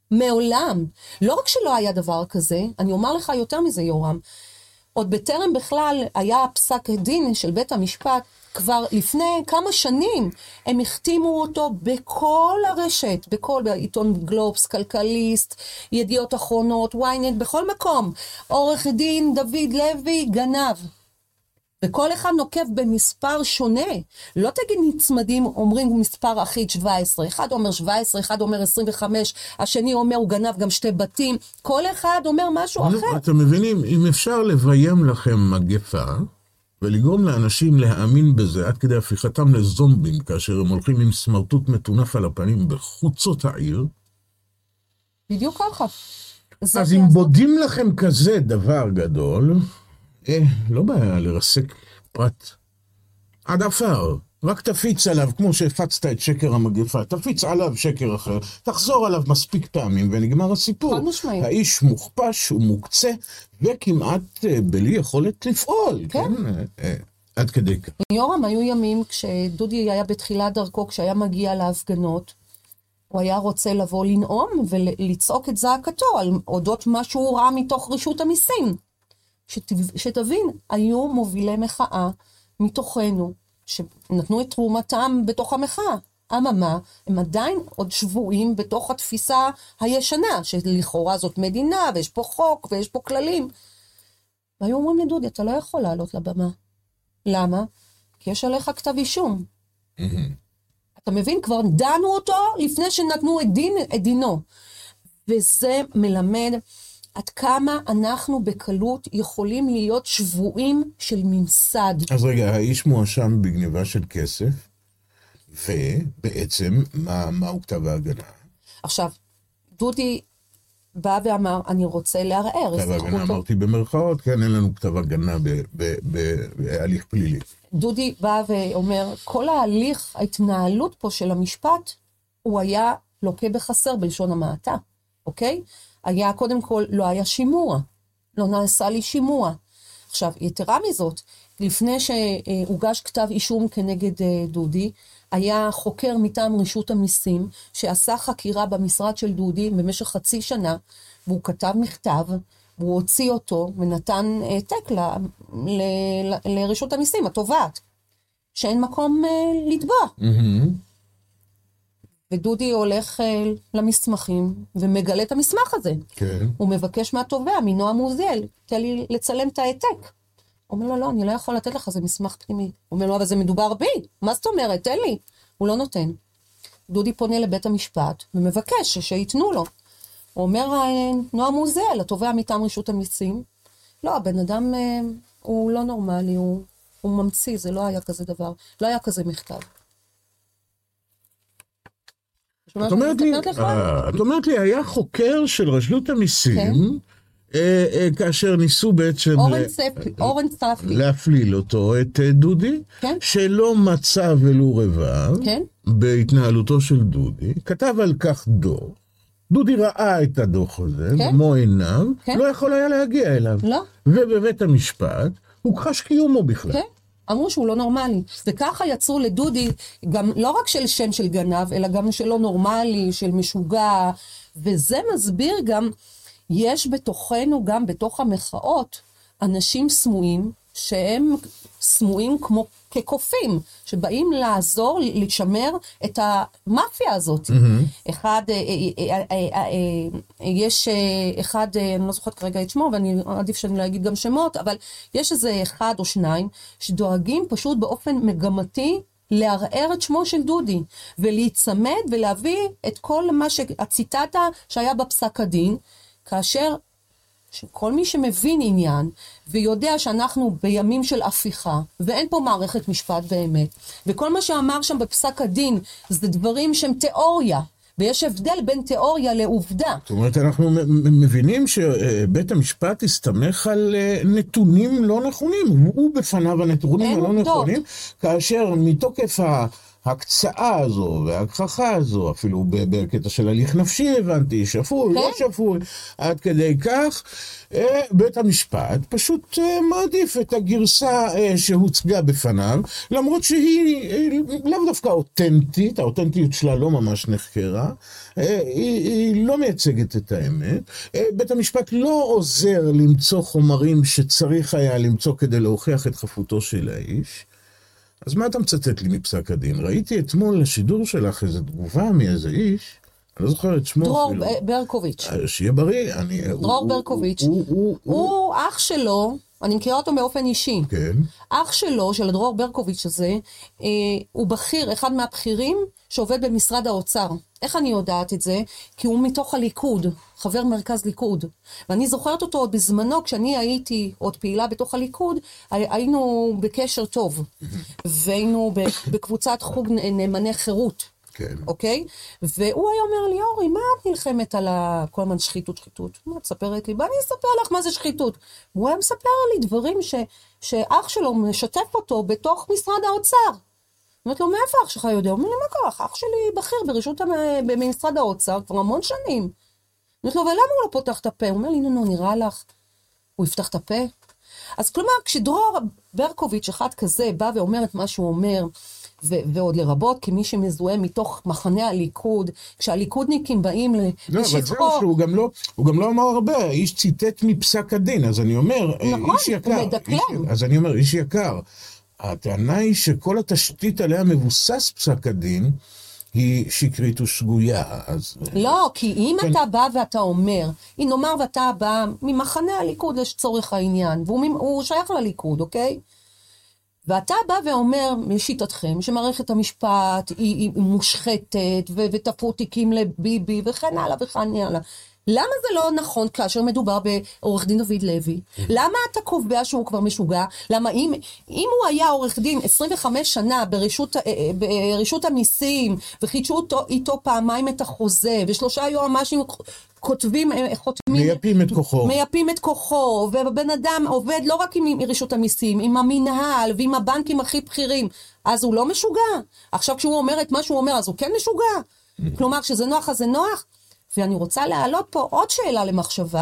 מעולם. לא רק שלא היה דבר כזה, אני אומר לך יותר מזה, יורם, עוד בטרם בכלל היה פסק הדין של בית המשפט, כבר לפני כמה שנים הם החתימו אותו בכל הרשת, בכל עיתון גלובס, כלכליסט, ידיעות אחרונות, ynet, בכל מקום. עורך דין דוד לוי גנב. וכל אחד נוקב במספר שונה. לא תגיד נצמדים, אומרים מספר אחיד 17. אחד אומר 17, אחד אומר 25, השני אומר הוא גנב גם 2 בתים. כל אחד אומר משהו אחר. אתם מבינים, אם אפשר לביים לכם מגפה, ולגרום לאנשים להאמין בזה, עד כדי הפיכתם לזומבים, כאשר הם הולכים עם סמרטוט מטונף על הפנים בחוצות העיר. בדיוק ככה. אז אם בודים לכם כזה דבר גדול, לא בעיה לרסק פרט עד אפר. רק תפיץ עליו, כמו שהפצת את שקר המגפה, תפיץ עליו שקר אחר, תחזור עליו מספיק פעמים ונגמר הסיפור. האיש מוכפש ומוקצה, וכמעט בלי יכולת לפעול. כן. עד כדי כך. יורם, היו ימים כשדודי היה בתחילת דרכו, כשהיה מגיע להפגנות, הוא היה רוצה לבוא לנאום ולצעוק את זעקתו על אודות מה שהוא ראה מתוך רשות המיסים. שתבין, היו מובילי מחאה מתוכנו, שנתנו את תרומתם בתוך המחאה. אממה, הם עדיין עוד שבועים בתוך התפיסה הישנה, שלכאורה זאת מדינה, ויש פה חוק, ויש פה כללים. והיו אומרים לדודי, אתה לא יכול לעלות לבמה. למה? כי יש עליך כתב אישום. אתה מבין? כבר דנו אותו לפני שנתנו את דינו. וזה מלמד עד כמה אנחנו בקלות יכולים להיות שבועים של ממסד. אז רגע, האיש מואשם בגניבה של כסף, ובעצם מה הוא כתב ההגנה? עכשיו, דודי בא ואמר, אני רוצה לערער. כתב ההגנה, אמרתי במרכאות, כן, אין לנו כתב הגנה בהליך פלילי. דודי בא ואומר, כל ההליך, ההתנהלות פה של המשפט, הוא היה לוקה בחסר בלשון המעטה, אוקיי? היה, קודם כל, לא היה שימוע. לא נעשה לי שימוע. עכשיו, יתרה מזאת, לפני שהוגש כתב אישום כנגד דודי, היה חוקר מטעם רשות המיסים, שעשה חקירה במשרד של דודי במשך 0.5 שנה, והוא כתב מכתב, והוא הוציא אותו, ונתן העתק לרשות המיסים, התובעת, שאין מקום לתבוע. ודודי הולך למסמכים, ומגלה את המסמך הזה. כן. הוא מבקש מהתובע, מנועם עוזיאל, תן לי לצלם את העתק. הוא אומר לו, לא, אני לא יכול לתת לך, זה מסמך פנימי. הוא אומר לו, אבל זה מדובר בי, מה זאת אומרת, תן לי. הוא לא נותן. דודי פונה לבית המשפט, ומבקש שיתנו לו. הוא אומר, נועם עוזיאל, התובע מטעם רשות המיסים, לא, הבן אדם הוא לא נורמלי, הוא ממציא, זה לא היה כזה דבר, לא היה כזה מכתב. את אומרת לי, היה חוקר של רשות המיסים, כאשר ניסו בעצם להפליל אותו, את דודי, שלא מצא ולו רבב בהתנהלותו של דודי, כתב על כך דוח, דודי ראה את הדוח הזה, במו עיניו, לא יכול היה להגיע אליו, ובבית המשפט הוא חש קיומו בכלל. אמרו שהוא לא נורמלי, וככה יצרו לדודי גם לא רק של שם של גנב, אלא גם של לא נורמלי, של משוגע, וזה מסביר גם, יש בתוכנו גם בתוך המחאות, אנשים סמויים, שהם סמויים כמו כקופים, שבאים לעזור, לשמר את המאפיה הזאת. יש אחד, אני לא זוכרת כרגע את שמו, ואני עדיף שאני לא אגיד גם שמות, אבל יש איזה 1 או 2, שדואגים פשוט באופן מגמתי, לערער את שמו של דודי, ולהצמד ולהביא את כל מה הציטטה שהיה בפסק הדין, כאשר שכל מי שמבין עניין ויודע שאנחנו בימים של הפיכה ואין פה מערכת משפט באמת, וכל מה שאמר שם בפסק הדין זה דברים שהם תיאוריה, ויש הבדל בין תיאוריה לעובדה. זאת אומרת, אנחנו מבינים שבית המשפט הסתמך על נתונים לא נכונים, הוא בפניו הנתונים הלא נכונים, כאשר מתוקף ההקצאה הזו וההגחכה הזו, אפילו בקטע של הליך נפשי הבנתי, שפוי, לא שפוי, עד כדי כך, בית המשפט פשוט מעדיף את הגרסה שהוצגה בפניו, למרות שהיא לאו דווקא אותנטית, האותנטיות שלה לא ממש נחקרה, היא לא מייצגת את האמת, בית המשפט לא עוזר למצוא חומרים שצריך היה למצוא כדי להוכיח את חפותו של האיש. אז מה אתה מצטט לי מפסק הדין? ראיתי אתמול לשידור שלך איזו תגובה מאיזה איש, אני לא זוכר את שמו דרור אפילו. ברקוביץ'. שיהיה בריא. דרור ברקוביץ'. הוא אח שלו, אני מכירה אותו באופן אישי. כן. אח שלו, של דרור ברקוביץ' הזה, הוא בכיר, אחד מהבכירים שעובד במשרד האוצר. איך אני יודעת את זה? כי הוא מתוך הליכוד, חבר מרכז ליכוד. ואני זוכרת אותו עוד בזמנו, כשאני הייתי עוד פעילה בתוך הליכוד, היינו בקשר טוב. והיינו בקבוצת חוג נאמני חירות. כן. אוקיי? והוא היה אומר לי, אורי, מה את נלחמת על כל הזמן שחיתות? מה את מספרת לי? בוא אני אספר לך מה זה שחיתות. הוא היה מספר לי דברים שאח שלו משתף אותו בתוך משרד האוצר. אומרת לו, מאיפה אח שלך יודע? הוא אומר לי, מה קרה? אח שלי בכיר במשרד האוצר כבר המון שנים. אומרת לו, ולמה הוא לא פותח את הפה? הוא אומר לי, נו, נראה לך. הוא יפתח את הפה? אז כלומר, כשדרור ברקוביץ' אחד כזה בא ואומר את מה שהוא אומר, ועוד לרבות כמי שמזוהה מתוך מחנה הליכוד, כשהליכודניקים באים לא, אבל זהו שהוא גם לא אמר הרבה, איש ציטט מפסק הדין, אז אני אומר, נכון, איש יקר, הוא מדקלם. אז אני אומר, איש יקר, הטענה היא שכל התשתית עליה מבוסס פסק הדין, היא שקרית ושגויה. אז לא, כי אם כן. אתה בא ואתה אומר, אם נאמר ואתה בא ממחנה הליכוד לצורך העניין, והוא שייך לליכוד, אוקיי? ואתה בא ואומר, לשיטתכם, שמערכת המשפט היא מושחתת, ותפרו תיקים לביבי, וכן הלאה וכן הלאה. למה זה לא נכון כאשר מדובר בעורך דין דוד לוי? למה אתה קובע שהוא כבר משוגע? למה אם הוא היה עורך דין 25 שנה ברשות המיסים, וחידשו איתו פעמיים את החוזה, ושלושה יועמ"שים חותמים, מייפים את כוחו, ובן אדם עובד לא רק עם רשות המיסים, עם המנהל ועם הבנקים הכי בכירים, אז הוא לא משוגע. עכשיו כשהוא אומר את מה שהוא אומר, אז הוא כן משוגע. כלומר, שזה נוח אז זה נוח. ואני רוצה להעלות פה עוד שאלה למחשבה,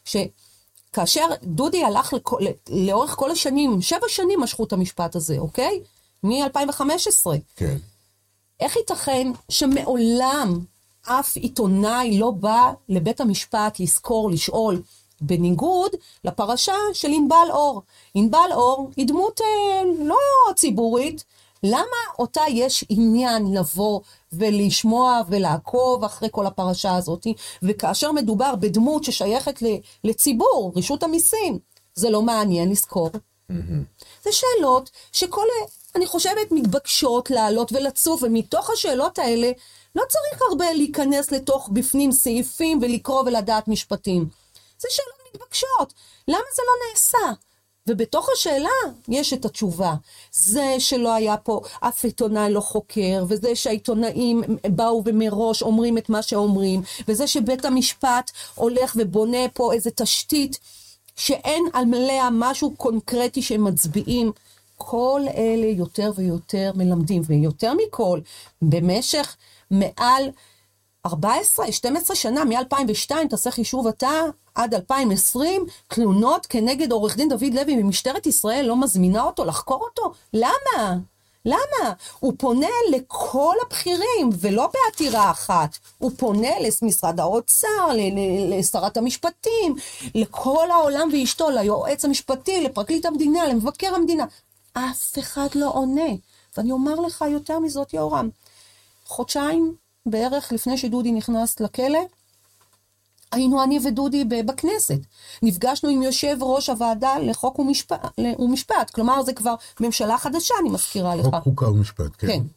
שכאשר דודי הלך לאורך כל השנים, 7 שנים משכו את המשפט הזה, אוקיי? מ-2015. כן. איך ייתכן שמעולם אף עיתונאי לא בא לבית המשפט לזכור, לשאול, בניגוד לפרשה של ענבל אור. ענבל אור היא דמות לא ציבורית, למה אותה יש עניין לבוא ולשמוע ולעקוב אחרי כל הפרשה הזאת, וכאשר מדובר בדמות ששייכת לציבור, רשות המיסים, זה לא מעניין לזכור? זה שאלות שכל, אני חושבת, מתבקשות לעלות ולצוף, ומתוך השאלות האלה לא צריך הרבה להיכנס לתוך בפנים סעיפים ולקרוא ולדעת משפטים. זה שאלות מתבקשות. למה זה לא נעשה? ובתוך השאלה יש את התשובה. זה שלא היה פה אף עיתונאי לא חוקר, וזה שהעיתונאים באו ומראש אומרים את מה שאומרים, וזה שבית המשפט הולך ובונה פה איזה תשתית שאין עליה משהו קונקרטי שהם מצביעים. כל אלה יותר ויותר מלמדים, ויותר מכל, במשך מעל 12 שנה, מ-2002, תעשה חישוב אתה, עד 2020, תלונות כנגד עורך דין דוד לוי ממשטרת ישראל לא מזמינה אותו לחקור אותו? למה? למה? הוא פונה לכל הבכירים, ולא בעתירה אחת. הוא פונה למשרד האוצר, לשרת המשפטים, לכל העולם ואשתו, ליועץ המשפטי, לפרקליט המדינה, למבקר המדינה. אף אחד לא עונה. ואני אומר לך יותר מזאת, יורם, חודשיים בערך לפני שדודי נכנס לכלא, היינו אני ודודי בכנסת. נפגשנו עם יושב ראש הוועדה לחוק ומשפט. כלומר, זה כבר ממשלה חדשה, אני מזכירה לך. חוק חוקה ומשפט, כן. כן.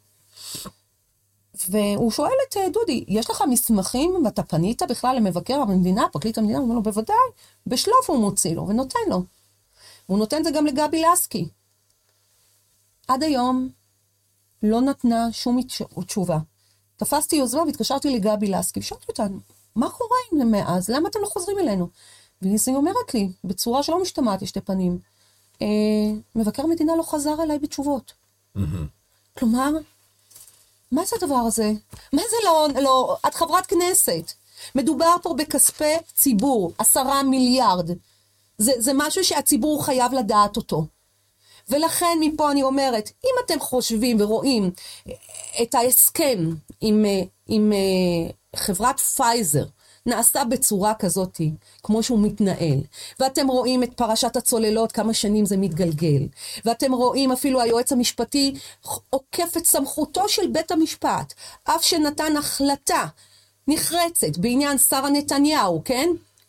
והוא שואל את דודי, יש לך מסמכים, ואתה פנית בכלל למבקר המדינה, פרקליט המדינה? הוא אומר לו, בוודאי. בשלוף הוא מוציא לו ונותן לו. הוא נותן זה גם לגבי לסקי. עד היום לא נתנה שום תשובה. תפסתי יוזמה והתקשרתי לגבי לסקי, ושאלתי אותנו, מה קורה עם מאז? למה אתם לא חוזרים אלינו? והיא אומרת לי, בצורה שלא משתמעת לשתי פנים, מבקר המדינה לא חזר אליי בתשובות. כלומר, מה זה הדבר הזה? מה זה לא, את חברת כנסת. מדובר פה בכספי ציבור, 10 מיליארד. זה משהו שהציבור חייב לדעת אותו. ולכן מפה אני אומרת, אם אתם חושבים ורואים את ההסכם עם חברת פייזר, נעשה בצורה כזאת, כמו שהוא מתנהל, ואתם רואים את פרשת הצוללות, כמה שנים זה מתגלגל, ואתם רואים אפילו היועץ המשפטי עוקף את סמכותו של בית המשפט, אף שנתן החלטה נחרצת בעניין שרה נתניהו, כן?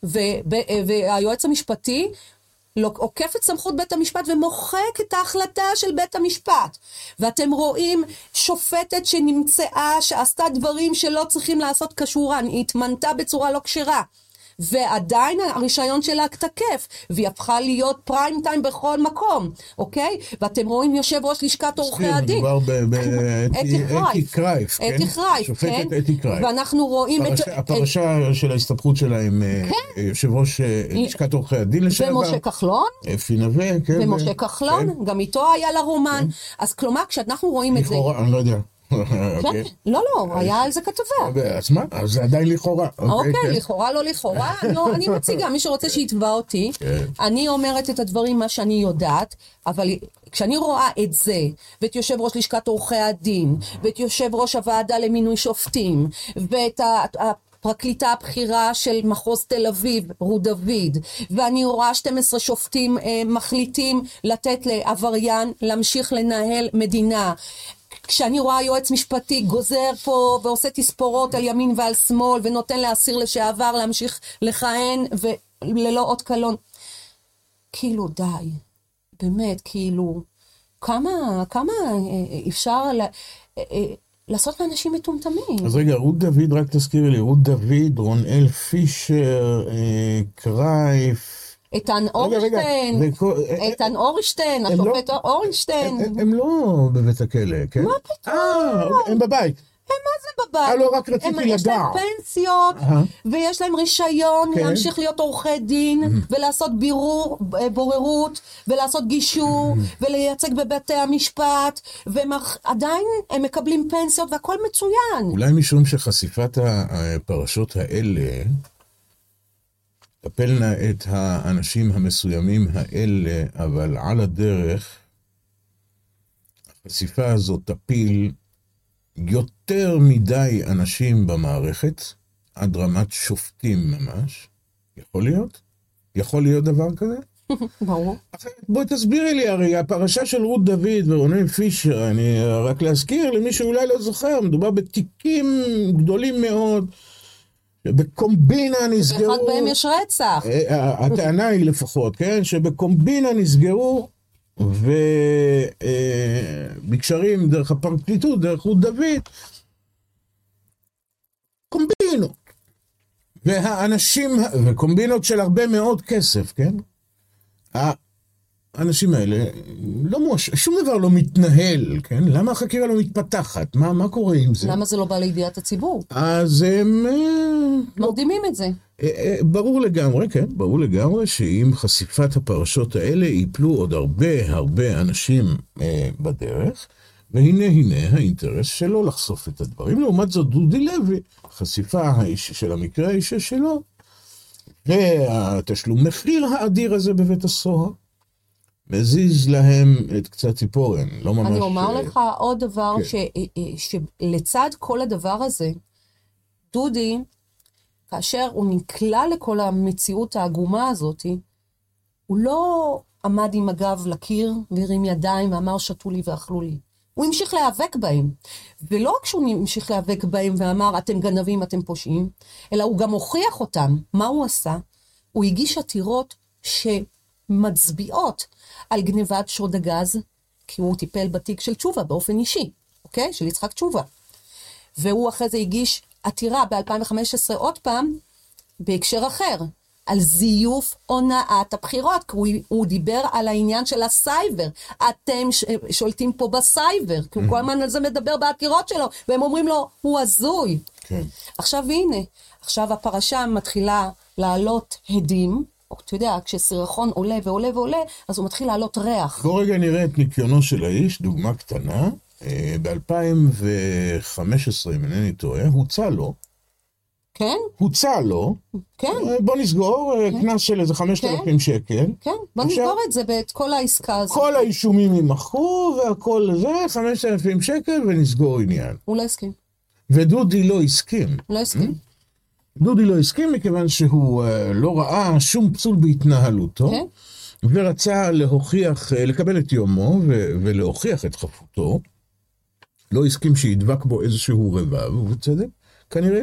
והיועץ המשפטי עוקף את סמכות בית המשפט ומוחק את ההחלטה של בית המשפט. ואתם רואים שופטת שנמצאה, שעשתה דברים שלא צריכים לעשות כשורה, היא התמנתה בצורה לא כשרה. ועדיין הרישיון שלה תקף, והיא הפכה להיות פריים טיים בכל מקום, אוקיי? ואתם רואים יושב ראש לשכת עורכי הדין. מדובר באתי קרייף, כן? אתי קרייף, כן? שופטת אתי קרייף. ואנחנו רואים את... הפרשה של ההסתבכות שלה עם יושב ראש לשכת עורכי הדין לשעבר. ומשה כחלון. אפי נווה, כן. ומשה כחלון, גם איתו היה לה רומן. אז כלומר, כשאנחנו רואים את זה... לכאורה, אני לא יודע. לא, היה על זה כתבה. אז מה? אז זה עדיין לכאורה. אוקיי, לכאורה, לא לכאורה. אני מציגה, מי שרוצה שיתבע אותי. אני אומרת את הדברים, מה שאני יודעת, אבל כשאני רואה את זה, ואת יושב ראש לשכת עורכי הדין, ואת יושב ראש הוועדה למינוי שופטים, ואת הפרקליטה הבכירה של מחוז תל אביב, רות דוד, ואני רואה 12 שופטים מחליטים לתת לעבריין להמשיך לנהל מדינה. כשאני רואה יועץ משפטי גוזר פה ועושה תספורות על ימין ועל שמאל ונותן לאסיר לשעבר להמשיך לכהן וללא עוד קלון. כאילו די, באמת, כאילו, כמה אפשר לעשות לאנשים מטומטמים. אז רגע, רות דוד, רק תזכירי לי, רות דוד, רונאל פישר, קרייף, איתן אורשטיין, השופט אורנשטיין. הם לא בבית הכלא, כן? מה פתאום? הם בבית. מה זה בבית? לא, רק רציתי לדעת. יש להם פנסיות, ויש להם רישיון להמשיך להיות עורכי דין, ולעשות בוררות, ולעשות גישור, ולייצג בבתי המשפט, ועדיין הם מקבלים פנסיות, והכל מצוין. אולי משום שחשיפת הפרשות האלה, תפלנה את האנשים המסוימים האלה, אבל על הדרך, החשיפה הזאת תפיל יותר מדי אנשים במערכת, עד רמת שופטים ממש. יכול להיות? יכול להיות דבר כזה? ברור. בואי תסבירי לי, הרי הפרשה של רות דוד ורונאל פישר, אני רק להזכיר למי שאולי לא זוכר, מדובר בתיקים גדולים מאוד, שבקומבינה נסגרו... ואחד בהם יש רצח. הטענה היא לפחות, כן? שבקומבינה נסגרו, ובקשרים דרך הפרקליטות, דרך רות דוד, קומבינות. והאנשים, וקומבינות של הרבה מאוד כסף, כן? האנשים האלה, שום דבר לא מתנהל, כן? למה החקירה לא מתפתחת? מה קורה עם זה? למה זה לא בא לידיעת הציבור? אז הם... מרדימים את זה. ברור לגמרי, כן, ברור לגמרי שעם חשיפת הפרשות האלה ייפלו עוד הרבה אנשים בדרך, והנה האינטרס שלו לחשוף את הדברים. לעומת זאת דודי לוי, חשיפה של המקרה האישי שלו, והתשלום מחיר האדיר הזה בבית הסוהר, מזיז להם את קצת ציפורן, לא ממש... אני אומר לך עוד דבר, שלצד כל הדבר הזה, דודי, כאשר הוא נקלע לכל המציאות העגומה הזאת, הוא לא עמד עם הגב לקיר והרים ידיים ואמר שתו לי ואכלו לי. הוא המשיך להיאבק בהם. ולא רק שהוא המשיך להיאבק בהם ואמר אתם גנבים, אתם פושעים, אלא הוא גם הוכיח אותם. מה הוא עשה? הוא הגיש עתירות שמצביעות על גנבת שוד הגז, כי הוא טיפל בתיק של תשובה באופן אישי, אוקיי? של יצחק תשובה. והוא אחרי זה הגיש עתירה ב-2015 עוד פעם, בהקשר אחר, על זיוף הונאת הבחירות, כי הוא דיבר על העניין של הסייבר, אתם שולטים פה בסייבר, כי הוא כל הזמן על זה מדבר בעתירות שלו, והם אומרים לו, הוא הזוי. כן. עכשיו הנה, עכשיו הפרשה מתחילה לעלות הדים, או אתה יודע, כשסירחון עולה ועולה ועולה, אז הוא מתחיל לעלות ריח. בוא רגע נראה את ניקיונו של האיש, דוגמה קטנה. ב-2015, אם אינני טועה, הוצע לו, כן? כן. בוא נסגור, קנס של איזה 5,000 שקל. כן, בוא נסגור את זה ואת כל העסקה הזאת. כל האישומים יימחקו והכל זה, 5,000 שקל ונסגור עניין. הוא לא הסכים. ודודי לא הסכים. דודי לא הסכים מכיוון שהוא לא ראה שום פסול בהתנהלותו, כן. ורצה לקבל את יומו ולהוכיח את חפותו. לא הסכים שידבק בו איזשהו רבב, ובצדק, כנראה.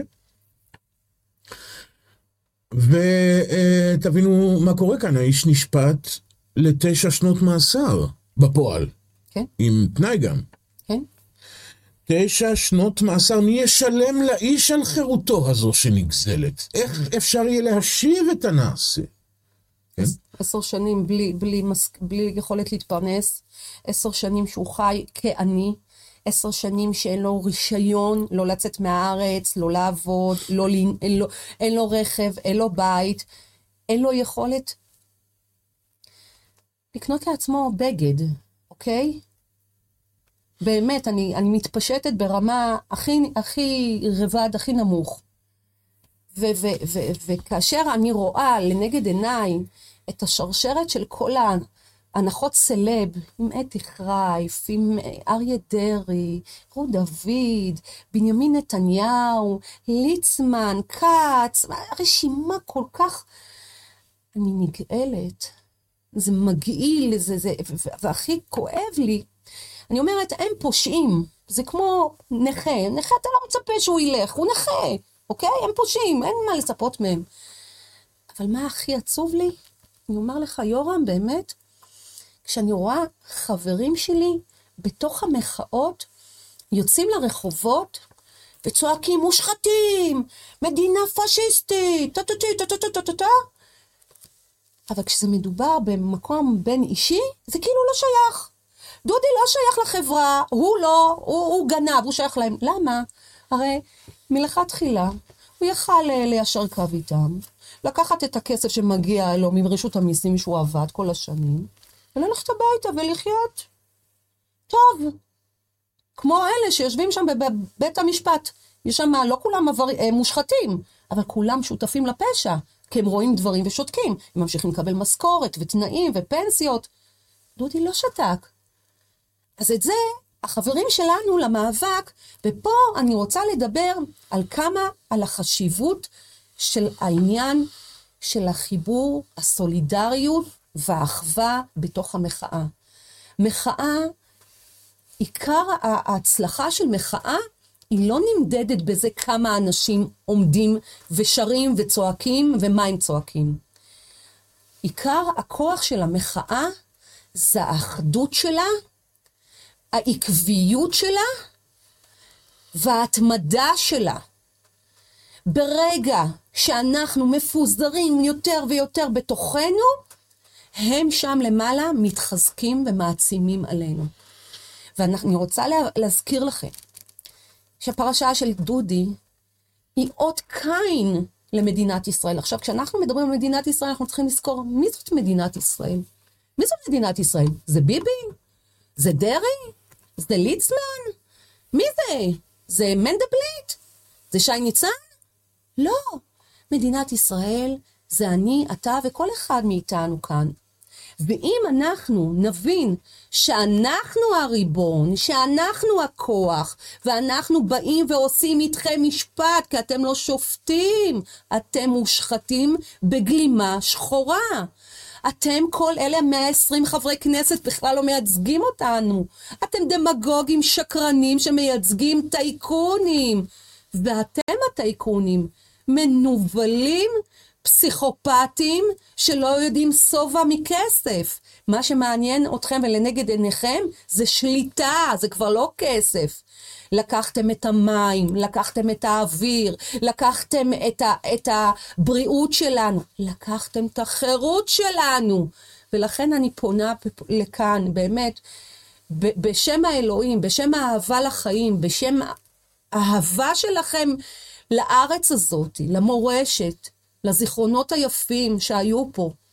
ותבינו מה קורה כאן, האיש נשפט ל9 שנות מאסר בפועל. כן. עם תנאי גם. כן. 9 שנות מאסר, מי ישלם לאיש על חירותו הזו שנגזלת? איך אפשר יהיה להשיב את הנעשה? 10 שנים בלי יכולת להתפרנס, 10 שנים שהוא חי כעני, 10 שנים שאין לו רישיון, לא לצאת מהארץ, לא לעבוד, אין לו רכב, אין לו בית, אין לו יכולת לקנות לעצמו בגד, אוקיי? באמת, אני מתפשטת ברמה הכי רבד, הכי נמוך. וכאשר אני רואה לנגד עיניי את השרשרת של כל הנחות סלב, עם אתי חרייף, עם אריה דרעי, רות דוד, בנימין נתניהו, ליצמן, כץ, רשימה כל כך, אני נגאלת, זה מגעיל, והכי כואב לי, אני אומרת, הם פושעים, זה כמו נכה אתה לא מצפה שהוא ילך, הוא נכה, אוקיי? הם פושעים, אין מה לצפות מהם. אבל מה הכי עצוב לי? אני אומר לך, יורם, באמת, כשאני רואה חברים שלי בתוך המחאות, יוצאים לרחובות וצועקים מושחתים, מדינה פשיסטית, אבל כשזה מדובר במקום בין אישי, זה כאילו לא שייך. דודי לא שייך לחברה, הוא גנב, הוא שייך להם. למה? הרי מלכתחילה הוא יכל ליישר קו איתם, לקחת את הכסף שמגיע לו מרשות המיסים שהוא עבד כל השנים, וללכת הביתה ולחיות טוב. כמו אלה שיושבים שם בבית המשפט. יש שם לא כולם מושחתים, אבל כולם שותפים לפשע, כי הם רואים דברים ושותקים. הם ממשיכים לקבל משכורת ותנאים ופנסיות. דודי לא שתק. אז את זה, החברים שלנו למאבק, ופה אני רוצה לדבר על החשיבות של העניין של החיבור, הסולידריות והאחווה בתוך המחאה. מחאה, עיקר ההצלחה של מחאה, היא לא נמדדת בזה כמה אנשים עומדים ושרים וצועקים ומה הם צועקים. עיקר הכוח של המחאה זה האחדות שלה, העקביות שלה וההתמדה שלה. ברגע שאנחנו מפוזרים יותר ויותר בתוכנו, הם שם למעלה מתחזקים ומעצימים עלינו. ואני רוצה להזכיר לכם שהפרשה של דודי היא אות קין למדינת ישראל. עכשיו, כשאנחנו מדברים על מדינת ישראל, אנחנו צריכים לזכור מי זאת מדינת ישראל. מי זאת מדינת ישראל? זה ביבי? זה דרעי? זה ליצמן? מי זה? זה מנדלבליט? זה שי ניצן? לא. מדינת ישראל זה אני, אתה וכל אחד מאיתנו כאן. ואם אנחנו נבין שאנחנו הריבון, שאנחנו הכוח, ואנחנו באים ועושים איתכם משפט, כי אתם לא שופטים, אתם מושחתים בגלימה שחורה. אתם כל אלה 120 חברי כנסת בכלל לא מייצגים אותנו. אתם דמגוגים שקרנים שמייצגים טייקונים. ואתם הטייקונים מנובלים, פסיכופטים שלא יודעים סובה מכסף. מה שמעניין אתכם ולנגד עיניכם זה שליטה, זה כבר לא כסף. לקחתם את המים, לקחתם את האוויר, לקחתם את הבריאות שלנו, לקחתם את החירות שלנו. ולכן אני פונה לכאן, באמת, בשם האלוהים, בשם האהבה לחיים, בשם האהבה שלכם לארץ הזאת, למורשת, לזיכרונות היפים שהיו פה.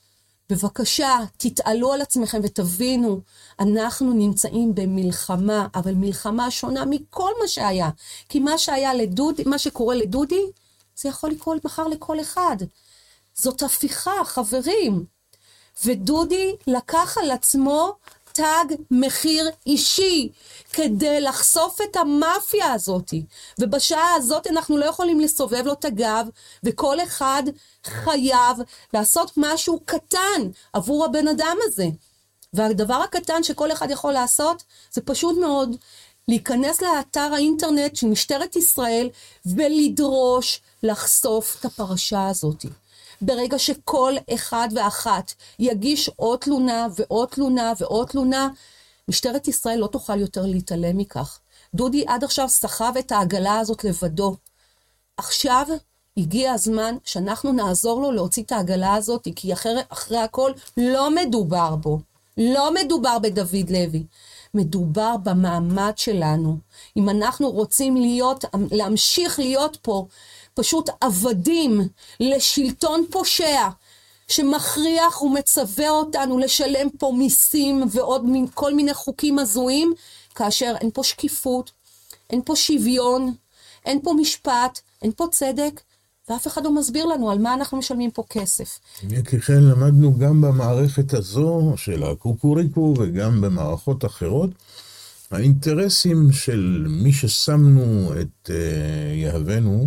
בבקשה, תתעלו על עצמכם ותבינו, אנחנו נמצאים במלחמה, אבל מלחמה שונה מכל מה שהיה. כי מה שהיה לדודי, מה שקורה לדודי, זה יכול לקרות מחר לכל אחד. זאת הפיכה, חברים. ודודי לקח על עצמו תג מחיר אישי, כדי לחשוף את המאפיה הזאת. ובשעה הזאת אנחנו לא יכולים לסובב לו את הגב, וכל אחד חייב לעשות משהו קטן עבור הבן אדם הזה. והדבר הקטן שכל אחד יכול לעשות, זה פשוט מאוד להיכנס לאתר האינטרנט של משטרת ישראל, ולדרוש לחשוף את הפרשה הזאת. ברגע שכל אחד ואחת יגיש עוד תלונה ועוד תלונה ועוד תלונה, משטרת ישראל לא תוכל יותר להתעלם מכך. דודי עד עכשיו סחב את העגלה הזאת לבדו. עכשיו הגיע הזמן שאנחנו נעזור לו להוציא את העגלה הזאת, כי אחרי הכל לא מדובר בו. לא מדובר בדוד לוי. מדובר במעמד שלנו. אם אנחנו רוצים להמשיך להיות פה, פשוט עבדים לשלטון פושע, שמכריח ומצווה אותנו לשלם פה מיסים ועוד כל מיני חוקים הזויים, כאשר אין פה שקיפות, אין פה שוויון, אין פה משפט, אין פה צדק, ואף אחד לא מסביר לנו על מה אנחנו משלמים פה כסף. ככן למדנו גם במערכת הזו של הקוקוריקו וגם במערכות אחרות, האינטרסים של מי ששמנו את יהבנו,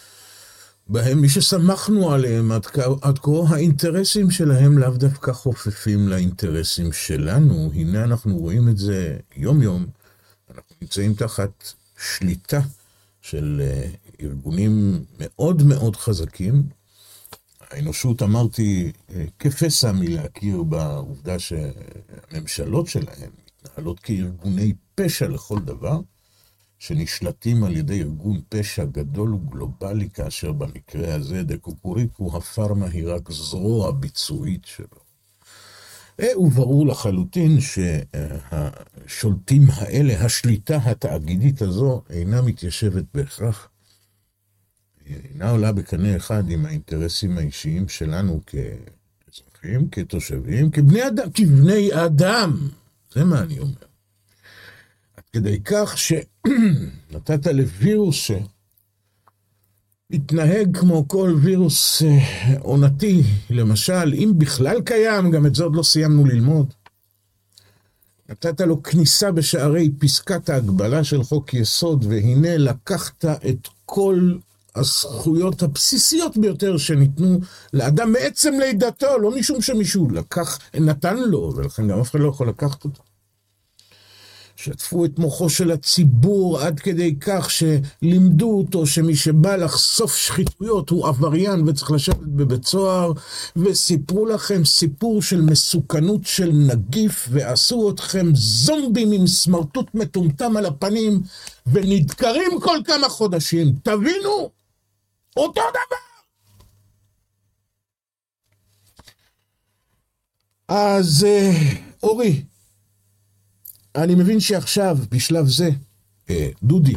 בהם מי ששמחנו עליהם עד כה, האינטרסים שלהם לאו דווקא חופפים לאינטרסים שלנו. הנה אנחנו רואים את זה יום יום. אנחנו נמצאים תחת שליטה של ארגונים מאוד מאוד חזקים. האנושות, אמרתי, כפסע מלהכיר בעובדה שהממשלות שלהם מתנהלות כארגוני פשע לכל דבר, שנשלטים על ידי ארגון פשע גדול וגלובלי, כאשר במקרה הזה דקוקוריקו הפארמה היא רק זרוע ביצועית שלו. וברור לחלוטין שהשולטים האלה, השליטה התאגידית הזו, אינה מתיישבת בהכרח, אינה עולה בקנה אחד עם האינטרסים האישיים שלנו כאזרחים, כתושבים, כבני אדם. זה מה אני אומר. כדי כך שנתת לווירוס שהתנהג כמו כל וירוס עונתי, למשל, אם בכלל קיים, גם את זה עוד לא סיימנו ללמוד, נתת לו כניסה בשערי פסקת ההגבלה של חוק יסוד, והנה לקחת את כל הזכויות הבסיסיות ביותר שניתנו לאדם מעצם לידתו, לא משום שמישהו נתן לו, ולכן גם אף אחד לא יכול לקחת אותו. שטפו את מוחו של הציבור עד כדי כך שלימדו אותו שמי שבא לחשוף שחיתויות הוא עבריין וצריך לשבת בבית סוהר, וסיפרו לכם סיפור של מסוכנות של נגיף, ועשו אתכם זומבים עם סמרטוט מטומטם על הפנים, ונדקרים כל כמה חודשים. תבינו, אותו דבר. אז אורי, אני מבין שעכשיו, בשלב זה, דודי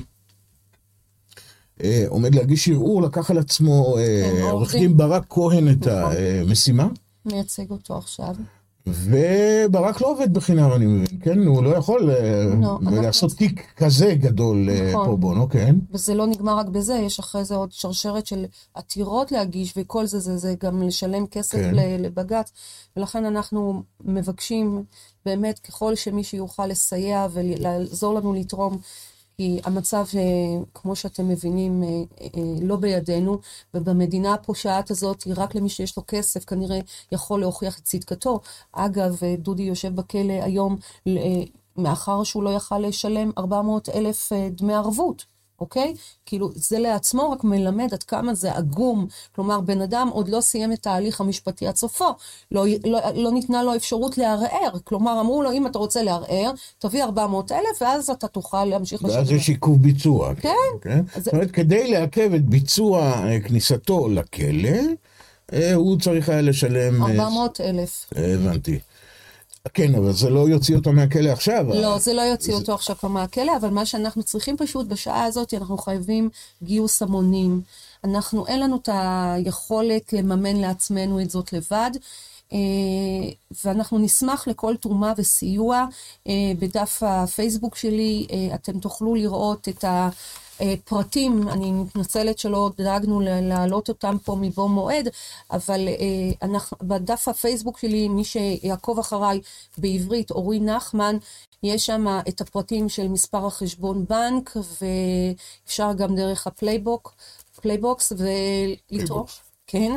עומד להגיש ערעור, לקח על עצמו עורך דין ברק כהן את המשימה. מייצג אותו עכשיו. וברק לא עובד בחינם, אני מבין, כן? הוא לא יכול לעשות תיק כזה גדול פה בונו, כן? וזה לא נגמר רק בזה, יש אחרי זה עוד שרשרת של עתירות להגיש, וכל זה גם לשלם כסף לבג"ץ, ולכן אנחנו מבקשים באמת ככל שמישהו יוכל לסייע ולעזור לנו לתרום, כי המצב, כמו שאתם מבינים, לא בידינו, ובמדינה הפושעת הזאת, היא רק למי שיש לו כסף, כנראה יכול להוכיח את צדקתו. אגב, דודי יושב בכלא היום, מאחר שהוא לא יכל לשלם 400,000 דמי ערבות, אוקיי? כאילו, זה לעצמו רק מלמד עד כמה זה עגום. כלומר, בן אדם עוד לא סיים את ההליך המשפטי עד סופו. לא ניתנה לו אפשרות לערער. כלומר, אמרו לו, אם אתה רוצה לערער, תביא 400,000, ואז אתה תוכל להמשיך לשלם. ואז יש עיכוב ביצוע. כן. כן? זאת אומרת, כדי לעכב את ביצוע כניסתו לכלא, הוא צריך היה לשלם 400,000. הבנתי. כן, אבל זה לא יוציא אותו מהכלא עכשיו. לא, זה לא יוציא אותו עכשיו מהכלא, אבל מה שאנחנו צריכים פשוט בשעה הזאת, אנחנו חייבים גיוס המונים. אין לנו את היכולת לממן לעצמנו את זאת לבד. ואנחנו נשמח לכל תרומה וסיוע. בדף הפייסבוק שלי אתם תוכלו לראות את הפרטים, אני מתנצלת שלא דאגנו להעלות אותם פה מבוא מועד, אבל בדף הפייסבוק שלי, מי שיעקוב אחריי בעברית, אורי נחמן, יש שם את הפרטים של מספר החשבון בנק, ואפשר גם דרך הפלייבוקס ולתרום. כן,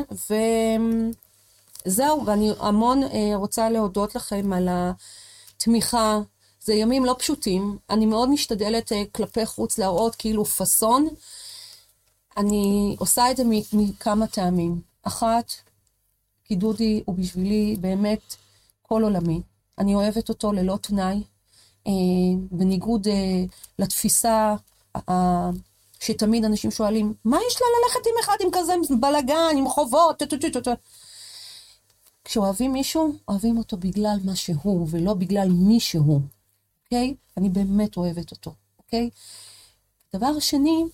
וזהו, ואני המון רוצה להודות לכם על התמיכה. זה ימים לא פשוטים, אני מאוד משתדלת כלפי חוץ להראות כאילו פסון. אני עושה את זה מכמה טעמים. אחת, כי דודי הוא בשבילי באמת כל עולמי. אני אוהבת אותו ללא תנאי, בניגוד לתפיסה שתמיד אנשים שואלים, מה יש לה ללכת עם אחד עם כזה בלגן, עם חובות, כשאוהבים מישהו, אוהבים אותו בגלל מה שהוא, ולא בגלל מי שהוא, אוקיי? אני באמת אוהבת אותו, אוקיי? דבר שני,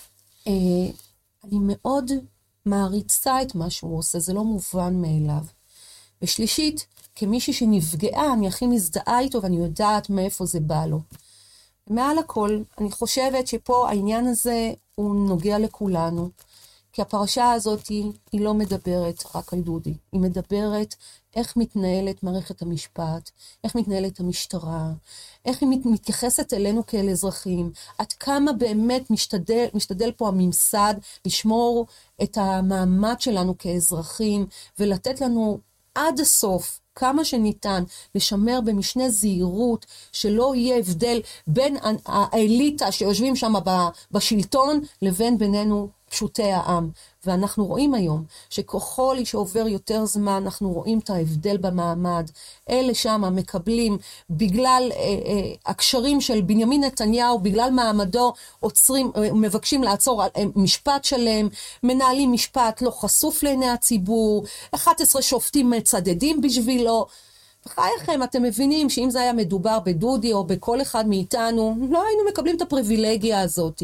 אני מאוד מעריצה את מה שהוא עושה, זה לא מובן מאליו. ושלישית, כמישהי שנפגעה, אני הכי מזדהה איתו, ואני יודעת מאיפה זה בא לו. מעל הכל, אני חושבת שפה העניין הזה הוא נוגע לכולנו, כי הפרשה הזאת היא לא מדברת רק על דודי, היא מדברת איך מתנהלת מערכת המשפט, איך מתנהלת המשטרה, איך היא מתייחסת אלינו כאל אזרחים, עד כמה באמת משתדל פה הממסד לשמור את המעמד שלנו כאזרחים, ולתת לנו עד הסוף, כמה שניתן, לשמר במשנה זהירות, שלא יהיה הבדל בין האליטה שיושבים שם בשלטון, לבין בינינו פשוטי העם. ואנחנו רואים היום, שככל שעובר יותר זמן, אנחנו רואים את ההבדל במעמד. אלה שם מקבלים, בגלל הקשרים של בנימין נתניהו, בגלל מעמדו, מבקשים לעצור משפט שלהם, מנהלים משפט לא חשוף לעיני הציבור, 11 שופטים מצדדים בשבילו. בחייכם, אתם מבינים שאם זה היה מדובר בדודי או בכל אחד מאיתנו, לא היינו מקבלים את הפריבילגיה הזאת.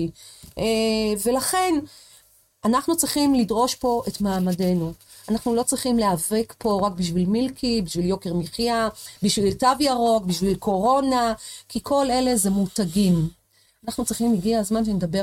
ולכן, אנחנו צריכים לדרוש פה את מעמדנו. אנחנו לא צריכים להיאבק פה רק בשביל מילקי, בשביל יוקר מחיה, בשביל תו ירוק, בשביל קורונה, כי כל אלה זה מותגים. אנחנו צריכים, הגיע הזמן שנדבר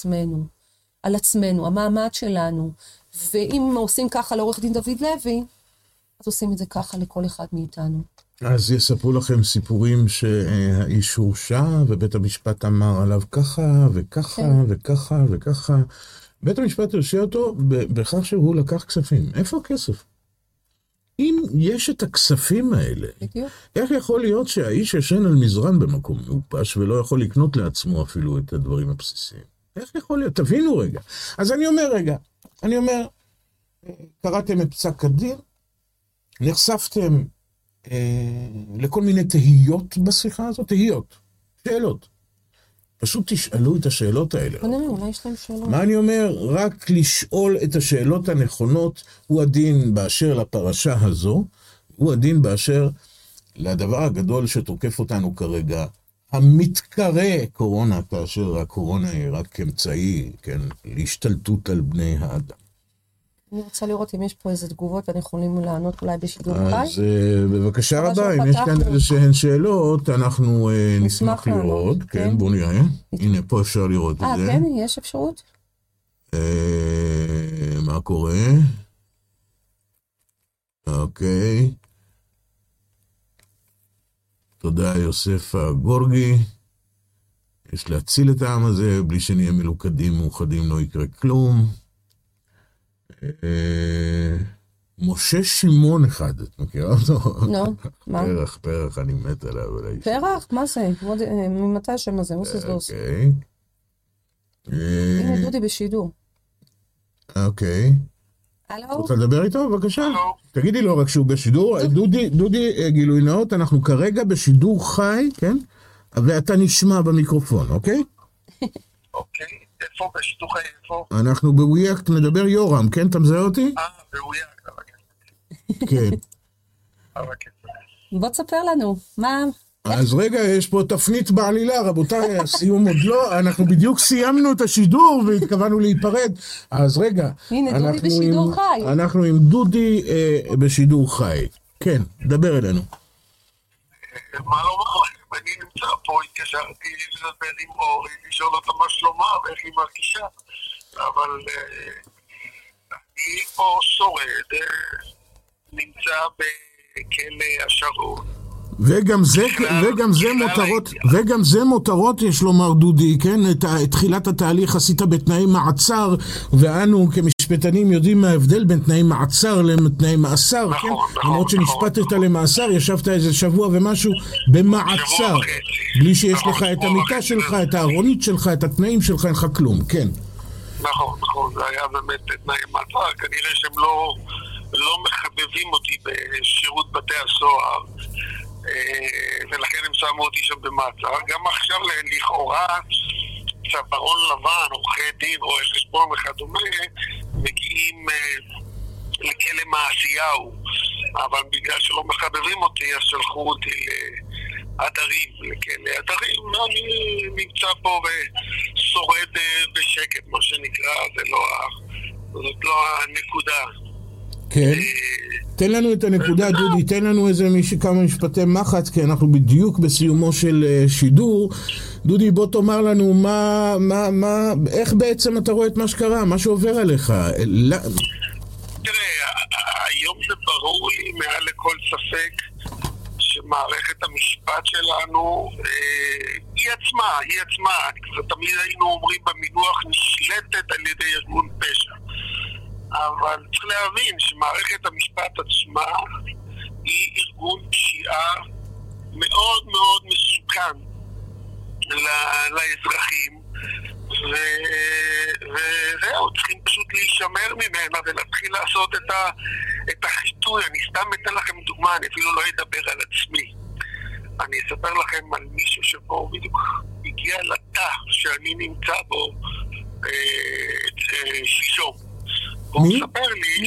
על עצמנו, המעמד שלנו. ואם עושים ככה לעורך דין דוד לוי, אז עושים את זה ככה לכל אחד מאיתנו. אז יספרו לכם סיפורים שהאיש הורשע, ובית המשפט אמר עליו ככה, וככה, וככה, וככה. בית המשפט הרשיע אותו בכך שהוא לקח כספים. איפה הכסף? אם יש את הכספים האלה, איך יכול להיות שהאיש ישן על מזרן במקום מאופש, ולא יכול לקנות לעצמו אפילו את הדברים הבסיסיים? איך יכול להיות? תבינו רגע. אז אני אומר, קראתם את פסק הדין, נחשפתם לכל מיני תהיות בשיחה הזאת, שאלות. פשוט תשאלו את השאלות האלה. אולי יש להם שאלות. מה אני אומר? רק לשאול את השאלות הנכונות, הוא הדין באשר לפרשה הזו, הוא הדין באשר לדבר הגדול שתוקף אותנו כרגע, המתקרא קורונה, כאשר הקורונה היא רק אמצעי, כן, להשתלטות על בני האדם. אני רוצה לראות אם יש פה איזה תגובות, ואנחנו יכולים לענות אולי בשידור חי. אז בבקשה רבה, אם יש כאן איזשהן שאלות, אנחנו נשמח לראות. כן, בואו נראה. הנה, פה אפשר לראות את זה. כן, יש אפשרות? מה קורה? אוקיי. תודה, יוסף הגורגי. יש להציל את העם הזה, בלי שנהיה מלוכדים, מאוחדים, לא יקרה כלום. משה שמעון אחד, את מכירה אותו? לא, מה? פרח, אני מת עליו. פרח? מה זה? ממתי השם הזה? מוסס דוס. אוקיי. הנה דודי בשידור. אוקיי. הלו? רוצה לדבר איתו? בבקשה. תגידי לו רק שהוא בשידור. דודי, גילוי נאות, אנחנו כרגע בשידור חי, כן? ואתה נשמע במיקרופון, אוקיי? אוקיי. איפה? בשידור חי איפה? אנחנו בוויאק, מדבר יורם, כן? אתה מזהה אותי? בוויאק, על הכסף. כן. על הכסף. בוא תספר לנו, מה? אז רגע, יש פה תפנית בעלילה, רבותיי, הסיום עוד לא, אנחנו בדיוק סיימנו את השידור והתכוונו להיפרד, אז רגע. הנה, דודי בשידור חי. אנחנו עם דודי בשידור חי. כן, דבר אלינו. מה לומר לכם? אני נמצא פה, התקשרתי לדבר עם אורי, לשאול אותה מה שלומה ואיך היא מרגישה, אבל אני פה שורד, נמצא בכלא השרון. וגם זה מותרות, יש לומר דודי, כן? את תחילת התהליך עשית בתנאי מעצר, ואנו כמשפטנים יודעים מה ההבדל בין תנאי מעצר לתנאי מאסר, כן? למרות שנשפטת למאסר, ישבת איזה שבוע ומשהו במעצר, בלי שיש לך את המיטה שלך, את הארונית שלך, את התנאים שלך, אין לך כלום, כן. נכון, זה היה באמת תנאי מעצר, כנראה שהם לא מחבבים אותי בשירות בתי הסוהר, ולכן הם שמו אותי שם במעצר. גם עכשיו לכאורה צווארון לבן, עורכי דין, רואי חשבון וכדומה, מגיעים לכלא מעשיהו, אבל בגלל שלא מחבבים אותי אז שלחו אותי להדרים, לכלא הדרים. אני נמצא פה ושורד בשקט, מה שנקרא, זאת לא הנקודה. כן, תן לנו את הנקודה דודי, תן לנו כמה משפטי מחץ, כי אנחנו בדיוק בסיומו של שידור. דודי, בוא תאמר לנו איך בעצם אתה רואה את מה שקרה, מה שעובר עליך. תראה, היום זה ברור לי מעל לכל ספק שמערכת המשפט שלנו היא עצמה, תמיד היינו אומרים במינוח נשלטת על ידי ארגון פשע, אבל צריך להבין שמערכת המשפט עצמה היא ארגון פשיעה מאוד מאוד מסוכן לאזרחים, וזהו, צריכים פשוט להישמר ממנה ולהתחיל לעשות את החיטוי. אני סתם אתן לכם דוגמה, אני אפילו לא אדבר על עצמי. אני אספר לכם על מישהו שבו בדיוק הגיע לתא שאני נמצא בו שלשום. הוא מספר לי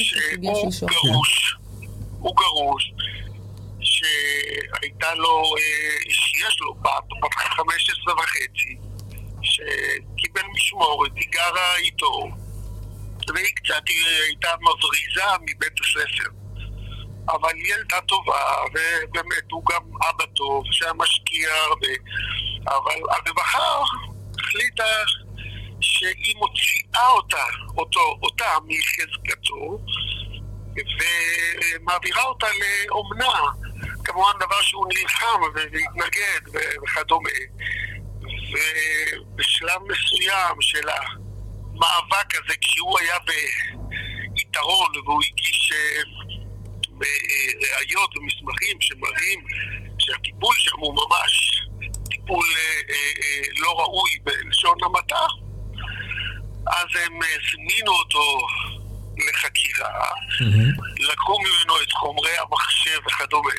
שהוא גרוש, שהייתה לו, שיש לו בת 15 וחצי, שקיבל משמורת, היא גרה איתו, והיא קצת הייתה מבריזה מבית הספר. אבל היא ילדה טובה, ובאמת הוא גם אבא טוב, שהיה משקיע הרבה. אבל הרווחה החליטה שהיא מוציאה אותה מחזקתו, ומעבירה אותה לאומנה. כמובן דבר שהוא נלחם והתנגד וכדומה. ובשלב מסוים של המאבק הזה, כשהוא היה ביתרון והוא הגיש ראיות ומסמכים שמראים שהטיפול שם הוא ממש טיפול לא ראוי בלשון המעטה, אז הם הזמינו אותו לחקירה, לקחו ממנו את חומרי המחשב וכדומה,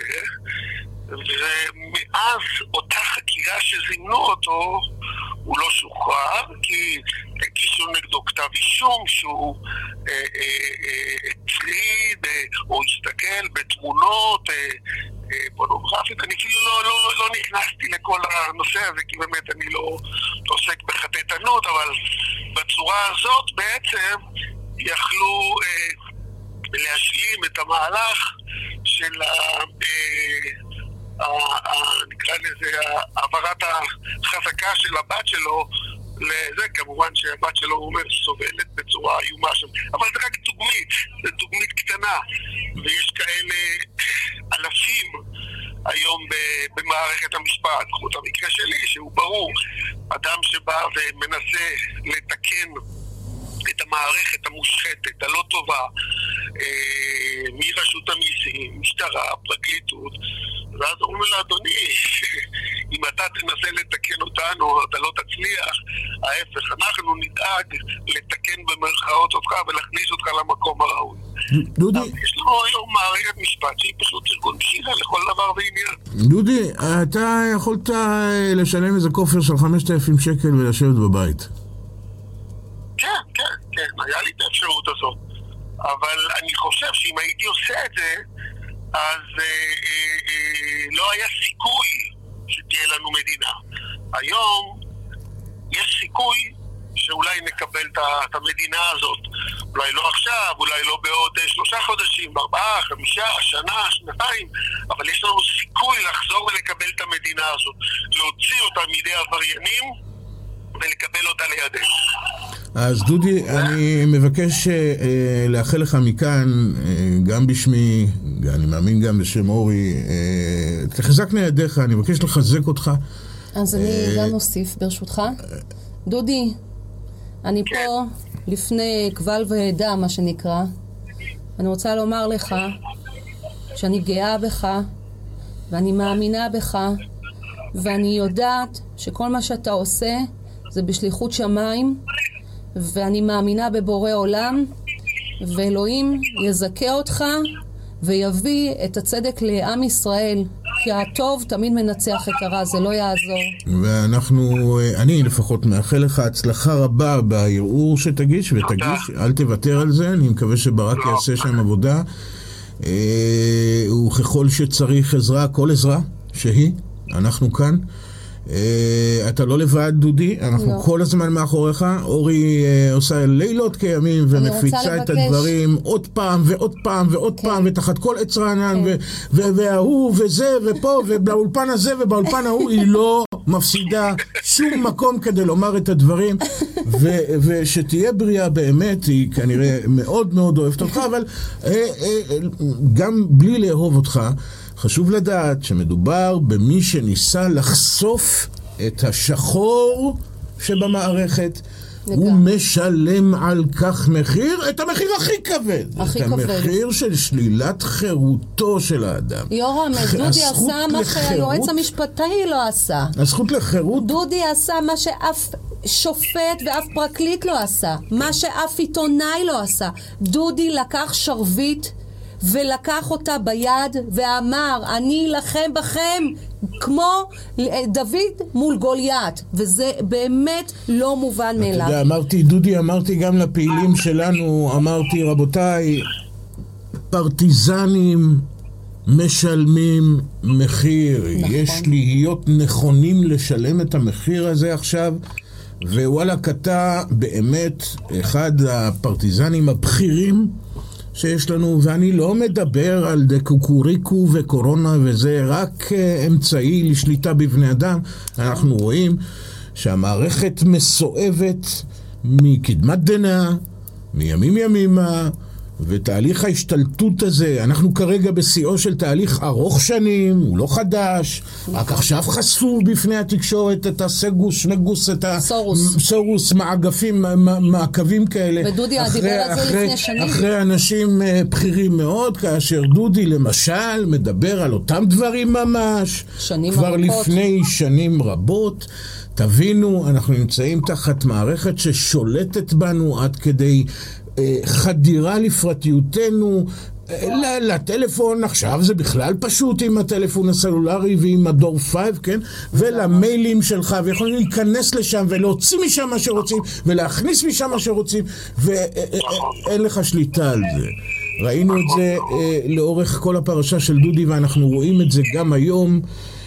ומאז אותה חקירה שזימנו אותו הוא לא שוחרר, כי הגישו נגדו כתב אישום שהוא הצריד או הסתכל בתמונות פורנוגרפיות. אני אפילו לא נכנסתי לכל הנושא הזה, כי באמת אני לא עוסק בחטטנות, אבל בצורה הזאת בעצם יכלו להשלים את המהלך של נקרא לזה העברת החזקה של הבת שלו לזה. כמובן שהבת שלו אומר סובלת בצורה איומה שם, אבל זה רק דוגמית קטנה, ויש כאלה אלפים היום במערכת המשפט. חוץ המקרה שלי שהוא ברור, אדם שבא ומנסה לתקן את המערכת המושחתת, הלא טובה, מרשות המיסים, משטרה, פרקליטות, ואז אומרים לה, אדוני, אם אתה תנסה לתקן אותנו, אתה לא תצליח. ההפך, אנחנו נדאג לתקן במרכאות אותך ולהכניס אותך למקום הראוי. דודי, יש לנו היום מערכת משפט שהיא פשוט ארגון פשיעה לכל דבר ועניין. דודי, אתה יכולת לשלם איזה כופר של 5,000 שקל ולשבת בבית. כן, היה לי את האפשרות הזאת. אבל אני חושב שאם הייתי עושה את זה, אז לא היה סיכוי שתהיה לנו מדינה. היום יש סיכוי שאולי נקבל את המדינה הזאת. אולי לא עכשיו, אולי לא בעוד 3 חודשים, 4, 5, שנה, שנתיים, אבל יש לנו סיכוי לחזור ולקבל את המדינה הזאת, להוציא אותה מידי עבריינים ולקבל אותה לידינו. אז דודי, אני מבקש לאחל לך מכאן, גם בשמי, אני מאמין גם בשם אורי, תחזקנה ידיך, אני מבקש לחזק אותך. אז אני גם אוסיף ברשותך. דודי, אני פה לפני קבל ועדה, מה שנקרא. אני רוצה לומר לך שאני גאה בך, ואני מאמינה בך, ואני יודעת שכל מה שאתה עושה זה בשליחות שמיים, ואני מאמינה בבורא עולם, ואלוהים יזכה אותך ויביא את הצדק לעם ישראל, כי הטוב תמיד מנצח את הרע, זה לא יעזור. אני לפחות מאחל לך הצלחה רבה בערעור שתגיש, ותגיש, אל תוותר על זה, אני מקווה שברק יעשה שם עבודה, וככל שצריך עזרה, כל עזרה שהיא, אנחנו כאן. אתה לא לבד דודי, אנחנו כל הזמן מאחוריך. אורי עושה לילות כימים ומפיצה את הדברים עוד פעם ועוד פעם ועוד פעם, ותחת כל עץ רענן וההוא וזה ופה ובאולפן הזה ובאולפן ההוא, היא לא מפסידה שום מקום כדי לומר את הדברים, ושתהיה בריאה באמת. היא כנראה מאוד מאוד אוהבת אותך, אבל גם בלי לאהוב אותך חשוב לדעת שמדובר במי שניסה לחשוף את השחור שבמערכת. הוא משלם על כך מחיר, את המחיר הכי כבד. את המחיר של שלילת חירותו של האדם. יורם, דודי עשה מה שהיועץ המשפטי לא עשה. הזכות לחירות. דודי עשה מה שאף שופט ואף פרקליט לא עשה. מה שאף עיתונאי לא עשה. דודי לקח שרביט ולקח אותה ביד ואמר, אני אלחם בכם כמו דוד מול גוליית, וזה באמת לא מובן מאליו. אתה יודע, אמרתי גם לפעילים שלנו, אמרתי, רבותיי, פרטיזנים משלמים מחיר. נכון. יש להיות נכונים לשלם את המחיר הזה עכשיו, ווואלה, אתה באמת אחד הפרטיזנים הבכירים שיש לנו, ואני לא מדבר על דקוקוריקו וקורונה וזה, רק אמצעי לשליטה בבני אדם. אנחנו רואים שהמערכת מסואבת מקדמת דנא, מימים ימימה, ותהליך ההשתלטות הזה, אנחנו כרגע בשיאו של תהליך ארוך שנים, הוא לא חדש, רק עכשיו חשפו בפני התקשורת את הסגוס, את הסורוס, מעקבים כאלה. ודודי דיבר על זה לפני שנים. אחרי אנשים בכירים מאוד, כאשר דודי למשל מדבר על אותם דברים ממש, כבר לפני שנים רבות. תבינו, אנחנו נמצאים תחת מערכת ששולטת בנו עד כדי חדירה לפרטיותנו, לטלפון. עכשיו זה בכלל פשוט עם הטלפון הסלולרי ועם הדור 5, כן? ולמיילים שלך, ויכולים להיכנס לשם ולהוציא משם מה שרוצים ולהכניס משם מה שרוצים, ואין לך שליטה על זה. ראינו את זה לאורך כל הפרשה של דודי, ואנחנו רואים את זה גם היום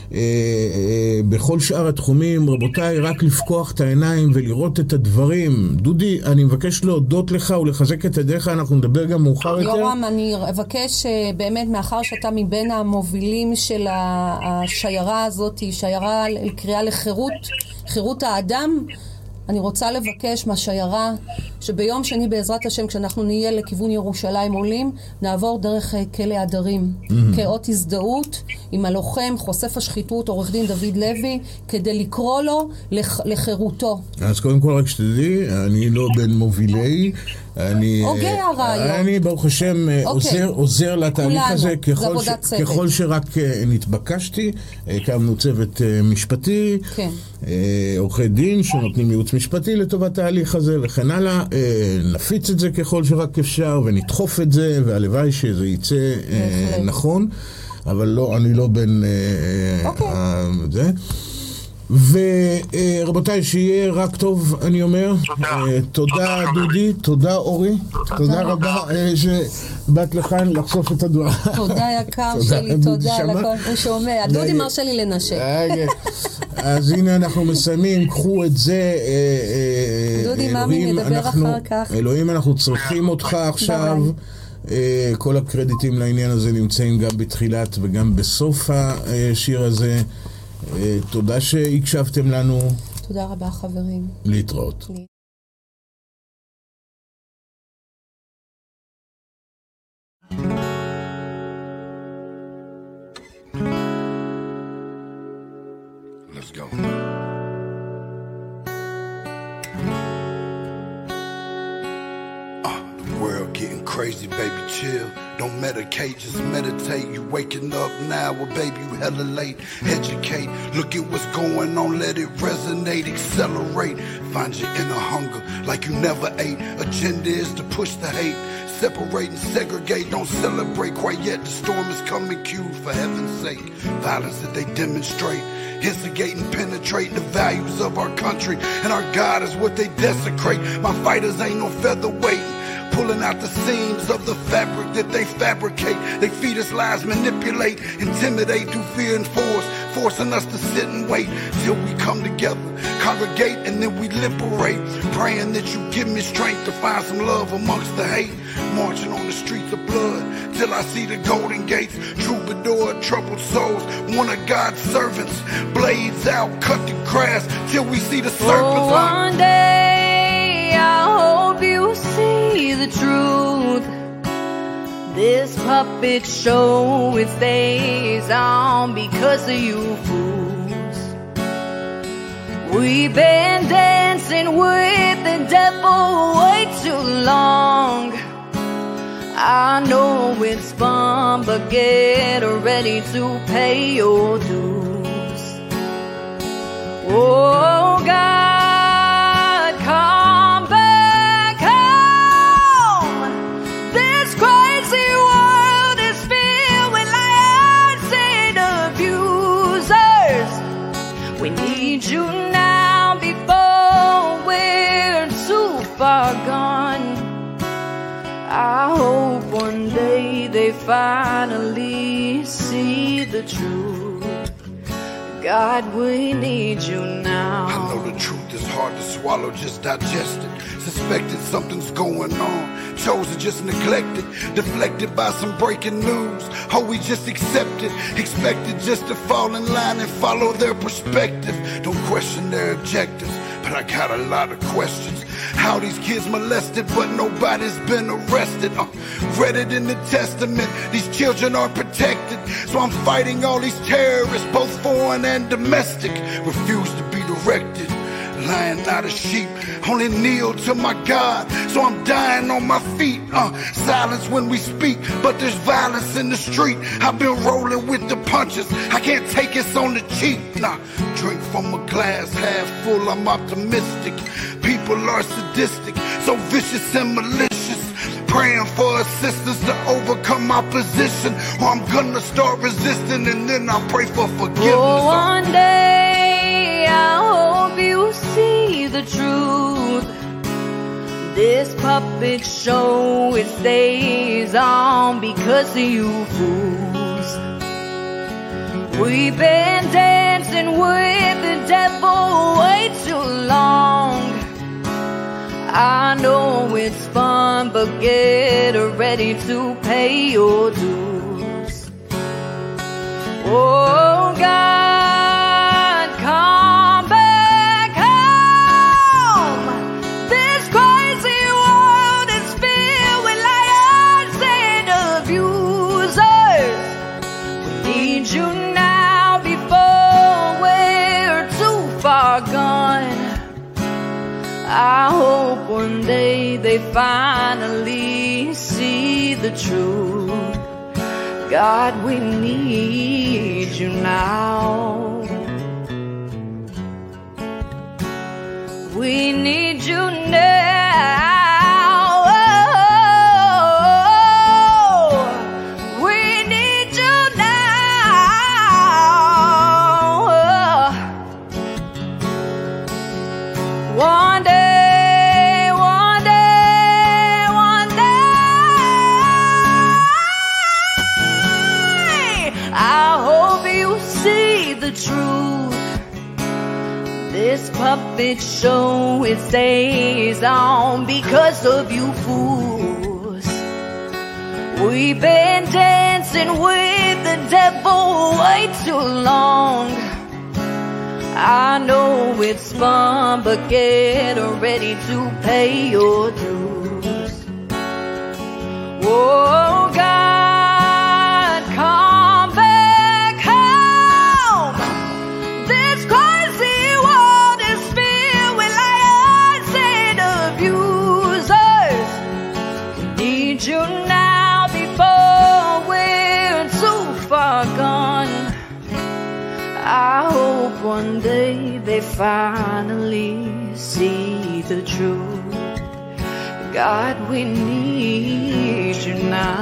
בכל שאר התחומים. רבותיי, רק לפקוח את העיניים ולראות את הדברים. דודי, אני מבקש להודות לך ולחזק את ידיך, אנחנו נדבר גם מאוחר יותר. יורם, אני אבקש באמת, מאחר שאתה מבין המובילים של השיירה הזאת, שיירה לקריאה לחירות האדם, אני רוצה לבקש מהשיירה שביום שני בעזרת השם, כשאנחנו נהיה לכיוון ירושלים עולים, נעבור דרך כלא הדרים, כאות הזדהות עם הלוחם, חושף השחיתות, עורך דין דוד לוי, כדי לקרוא לו לחירותו. אז קודם כל רק שתדעי, אני לא בין מובילי, אני ברוך השם עוזר לתהליך הזה ככל שרק נתבקשתי. הקמנו צוות משפטי, עורכי דין שנותנים ייעוץ משפטי לטובת התהליך הזה וכן הלאה. נפיץ את זה ככל שרק אפשר ונדחוף את זה, והלוואי שזה יצא נכון, אבל לא, אני לא בין זה. ורבותיי, שיהיה רק טוב, אני אומר. תודה דודי, תודה אורי, תודה רבה שבאת לכאן לחשוף את הדבר. תודה יקר שלי, תודה על הכל, הוא שומע. דודי מרשה לי לנשק. אז הנה אנחנו מסיימים, קחו את זה. דודי, מאמי נדבר אחר כך. אלוהים, אנחנו צריכים אותך עכשיו. כל הקרדיטים לעניין הזה נמצאים גם בתחילת וגם בסוף השיר הזה. תודה שהקשבתם לנו. תודה רבה חברים. להתראות. Let's go. The world getting crazy, baby, chill. Don't medicate, just meditate. You waking up now, well, baby, you hella late. Educate, look at what's going on, let it resonate, accelerate. Find your inner hunger like you never ate. Agenda is to push the hate. Separate and segregate, don't celebrate quite yet. The storm is coming, Q, for heaven's sake. Violence that they demonstrate, instigate and penetrate the values of our country. And our God is what they desecrate. My fighters ain't no featherweight, pulling out the seams of the fabric that they fabricate. They feed us lies, manipulate, intimidate through fear and force, forcing us to sit and wait till we come together, congregate, and then we liberate. Praying that you give me strength to find some love amongst the hate. Marching on the streets of blood till I see the golden gates. Troubadour, troubled souls, one of God's servants. Blades out, cut the grass till we see the serpents. One day I hope you see the truth. This puppet show, it stays on because of you fools. We've been dancing with the devil way too long. I know it's fun, but get ready to pay your dues. Oh God, come back home. This crazy world is filled with liars and abusers. We need you now before we're too far gone. I hope one day they finally see the truth. God, we need you now. I know the truth is hard to swallow, just digest it. Suspected something's going on, chosen just neglected, deflected by some breaking news. Oh, we just accept it, expected just to fall in line and follow their perspective. Don't question their objectives, but I got a lot of questions. How these kids molested, but nobody's been arrested. Read it in the Testament, these children are protected. So I'm fighting all these terrorists, both foreign and domestic. Refuse to be directed, lying not a sheep. Only kneel to my God, so I'm dying on my feet. Silence when we speak, but there's violence in the street. I've been rolling with the punches, I can't take it on the cheap. Nah, drink from a glass half full, I'm optimistic. People are sadistic, so vicious and malicious. Praying for assistance to overcome opposition, or I'm gonna start resisting and then I'll pray for forgiveness. Oh, one day I hope you see the truth. This puppet show, it stays on because of you fools. We've been dancing with the devil way too long. I know it's fun, but get ready to pay your dues. Oh God, come back home. This crazy world is filled with liars and abusers. We need you now before we're too far gone. I hope one day they finally see the truth. God, we need you now. We need you now. Oh, we need you now. One day, one day, one day, I hope you see the truth. This puppet show, it stays on because of you fools. We've been dancing with the devil way too long. I know it's fun, but get ready to pay your dues. Oh God, come back home. This crazy world is filled with liars and abusers. We need you now before we're too far gone. I hope one day they finally see the truth. God, we need you now.